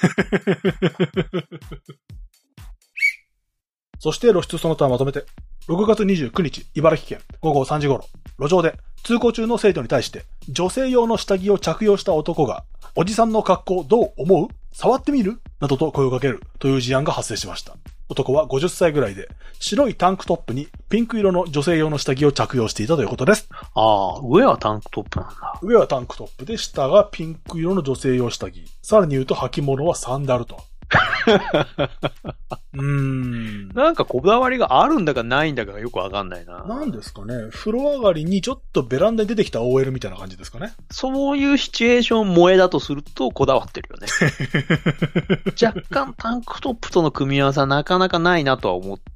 そして露出その他まとめて、ろくがつにじゅうくにち、茨城県ごごさんじ頃、路上で通行中の生徒に対して女性用の下着を着用した男が、おじさんの格好どう思う？触ってみる？などと声をかけるという事案が発生しました。男はごじゅっさいぐらいで、白いタンクトップにピンク色の女性用の下着を着用していたということです。 ああ、上はタンクトップなんだ。 上はタンクトップで、下がピンク色の女性用下着。さらに言うと履物はサンダルと。うーん。 なんかこだわりがあるんだかないんだかがよくわかんないな。 なんですかね。風呂上がりにちょっとベランダに出てきた オーエル みたいな感じですかね。 そういうシチュエーション萌えだとするとこだわってるよね。若干タンクトップとの組み合わせはなかなかないなとは思って、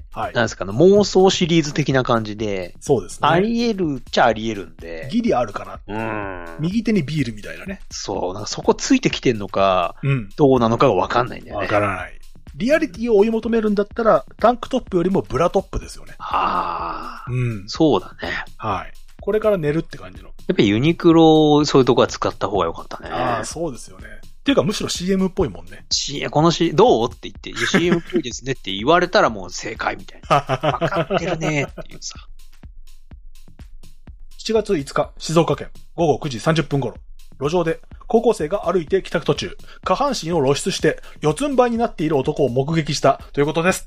はい、なんですかね、妄想シリーズ的な感じで、 そうですね。 あり得るっちゃあり得るんで。 ギリあるかな。うん。右手にビールみたいなね。 そう、なんかそこついてきてんのか、うん、どうなのかがわかんないんだよね。 わからない。リアリティを追い求めるんだったら、タンクトップよりもブラトップですよね。 ああ。うん。そうだね。 はい。これから寝るって感じの。 やっぱりユニクロ、そういうとこは使った方が良かったね。 ああ、そうですよね。っていうかむしろ シーエム っぽいもんね。 シー、この C、どうって言って、シーエム っぽいですねって言われたらもう正解みたいな。わかってるねっていうさ。 しちがついつか、静岡県、ごごくじさんじゅっぷん頃。路上で高校生が歩いて帰宅途中、下半身を露出して四つん這いになっている男を目撃したということです。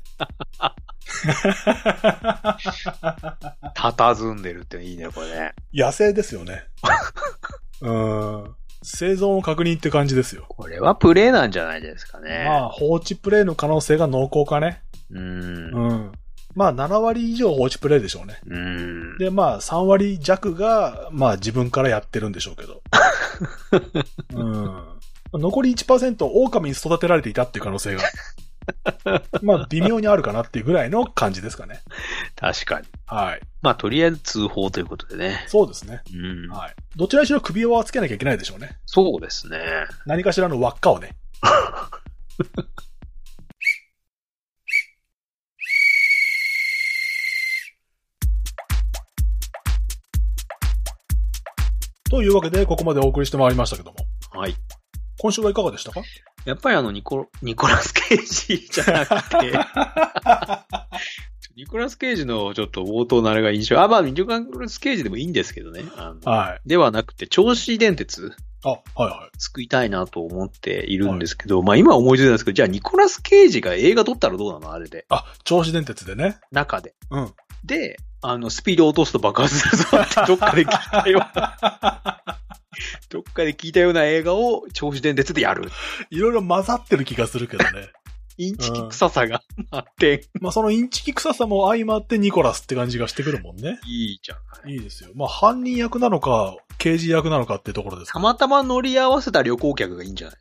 佇んでるっていいね、これね。 野生ですよね。うーん。生存を確認って感じですよ。 これはプレイなんじゃないですかね。 まあ、放置プレイの可能性が濃厚かね。 うーん。 うん。まあ、ななわり以上放置プレイでしょうね。 うん。 で、まあ、さんわり弱が、まあ、自分からやってるんでしょうけど。うん。残り いちパーセント、狼に育てられていたっていう可能性が。まあ、微妙にあるかなっていうぐらいの感じですかね。 確かに。 はい。 まあ、とりあえず通報ということでね。 そうですね。 うん。 はい。どちらにしろ首輪はつけなきゃいけないでしょうね。 そうですね。 何かしらの輪っかをね。というわけで、ここまでお送りしてまいりましたけども。 はい。 今週はいかがでしたか？ やっぱりあの、ニコ、ニコラス・ケイジじゃなくて、ニコラス・ケイジのちょっと冒頭のあれが印象、あ、まあ、ニコラス・ケイジでもいいんですけどね。あのはい。ではなくて、銚子電鉄。 あ、はいはい。 救いたいなと思っているんですけど、はい、まあ今思いついたんですけど、じゃあニコラス・ケイジが映画撮ったらどうなのあれで。 あ、銚子電鉄でね。 中で。 うん。 で、あの、スピード落とすと爆発するぞってどっかで聞いたような、どっかで聞いたような映画を銚子電鉄でやる。 いろいろ混ざってる気がするけどね。 インチキ臭さがあって、 うん。まあそのインチキ臭さも相まってニコラスって感じがしてくるもんね。 いいじゃない。 いいですよ。まあ犯人役なのか、刑事役なのかってところですか、 ね。たまたま乗り合わせた旅行客がいいんじゃない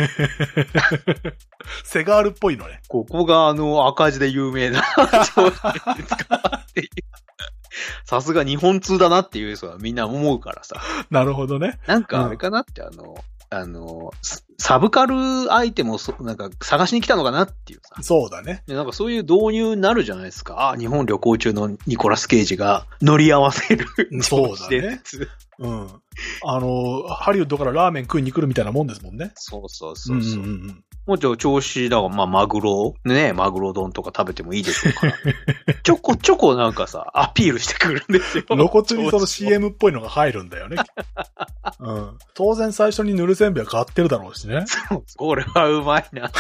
セガールっぽいのね。 ここがあの赤字で有名な銚子電鉄かっていう。さすが日本通だなっていう人はみんな思うからさ。なるほどね。 なんかあれかなって、うん、あの、あの、サブカルアイテムをそなんか探しに来たのかなっていうさ。 そうだね。 なんかそういう導入になるじゃないですか。あ、日本旅行中のニコラス・ケイジが乗り合わせる。 そうだね。うん。あの、ハリウッドからラーメン食いに来るみたいなもんですもんね。 そうそうそうそう。うんうんうん、 もうちょ、調子だから、まあ、マグロ、ね、マグロ丼とか食べてもいいでしょうから。ちょこちょこなんかさ、アピールしてくるんですよ。 露骨にその シーエム っぽいのが入るんだよね。うん。当然最初に塗るせんべいは買ってるだろうしね。 そう、これはうまいな。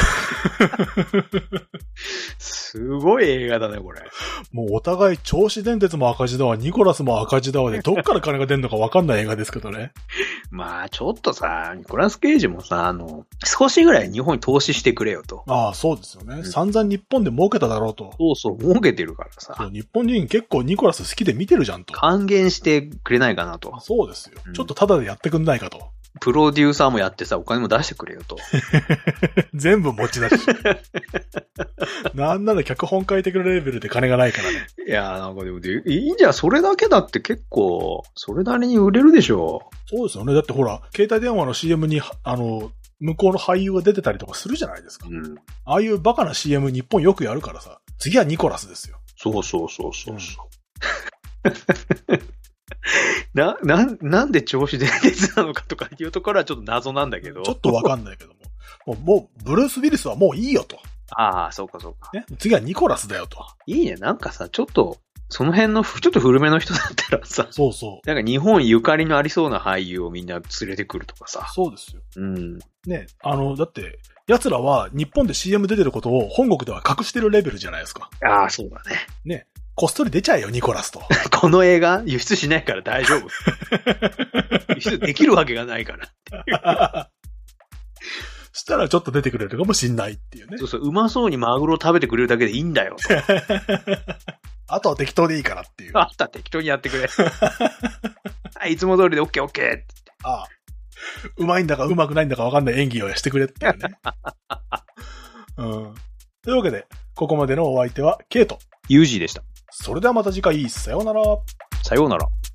すごい映画だね、これ。 もうお互い、銚子電鉄も赤字だわ、ニコラスも赤字だわで、どっから金が出るのか分かんない映画ですけどね。 まあ、ちょっとさ、ニコラス・ケイジもさ、あの、少しぐらい日本に投資してくれよと。 ああ、そうですよね。うん、散々日本で儲けただろうと。 そうそう、儲けてるからさ。 そう、日本人結構ニコラス好きで見てるじゃんと。 還元してくれないかなと。 そうですよ。うん、ちょっとタダでやってくんないかと。 プロデューサーもやってさ、お金も出してくれよと。 全部持ち出し。なんなら脚本書いてくれるレベルで金がないからね。 いやーなんかでもで、いいんじゃん。それだけだって結構、それなりに売れるでしょ。 そうですよね。だってほら、携帯電話の シーエム に、あの、向こうの俳優が出てたりとかするじゃないですか。うん。ああいうバカな シーエム 日本よくやるからさ。次はニコラスですよ。 そうそうそうそうそう。うんな、な、なんで銚子電鉄なのかとかいうところはちょっと謎なんだけど。 ちょっとわかんないけども。もう、もう、ブルース・ウィリスはもういいよと。 ああ、そうかそうか。 ね。次はニコラスだよと。 いいね。なんかさ、ちょっと、その辺の、ちょっと古めの人だったらさ。 そうそう。 なんか日本ゆかりのありそうな俳優をみんな連れてくるとかさ。 そうですよ。 うん。 ね。あの、だって、奴らは日本で シーエム 出てることを本国では隠してるレベルじゃないですか。 ああ、そうだね。 ね。こっそり出ちゃえよ、ニコラスと。 この映画、輸出しないから大丈夫。輸出できるわけがないから。 したらちょっと出てくれるかもしんないっていうね。 そうそう、うまそうにマグロ食べてくれるだけでいいんだよ。 あとは適当でいいからっていう。 あとは適当にやってくれ。はい、いつも通りで オーケーオーケー って。 ああ。うまいんだかうまくないんだかわかんない演技をしてくれっていうね。うん。というわけで、ここまでのお相手はケイト。 ユージーでした。 それではまた次回、さようなら。 さようなら。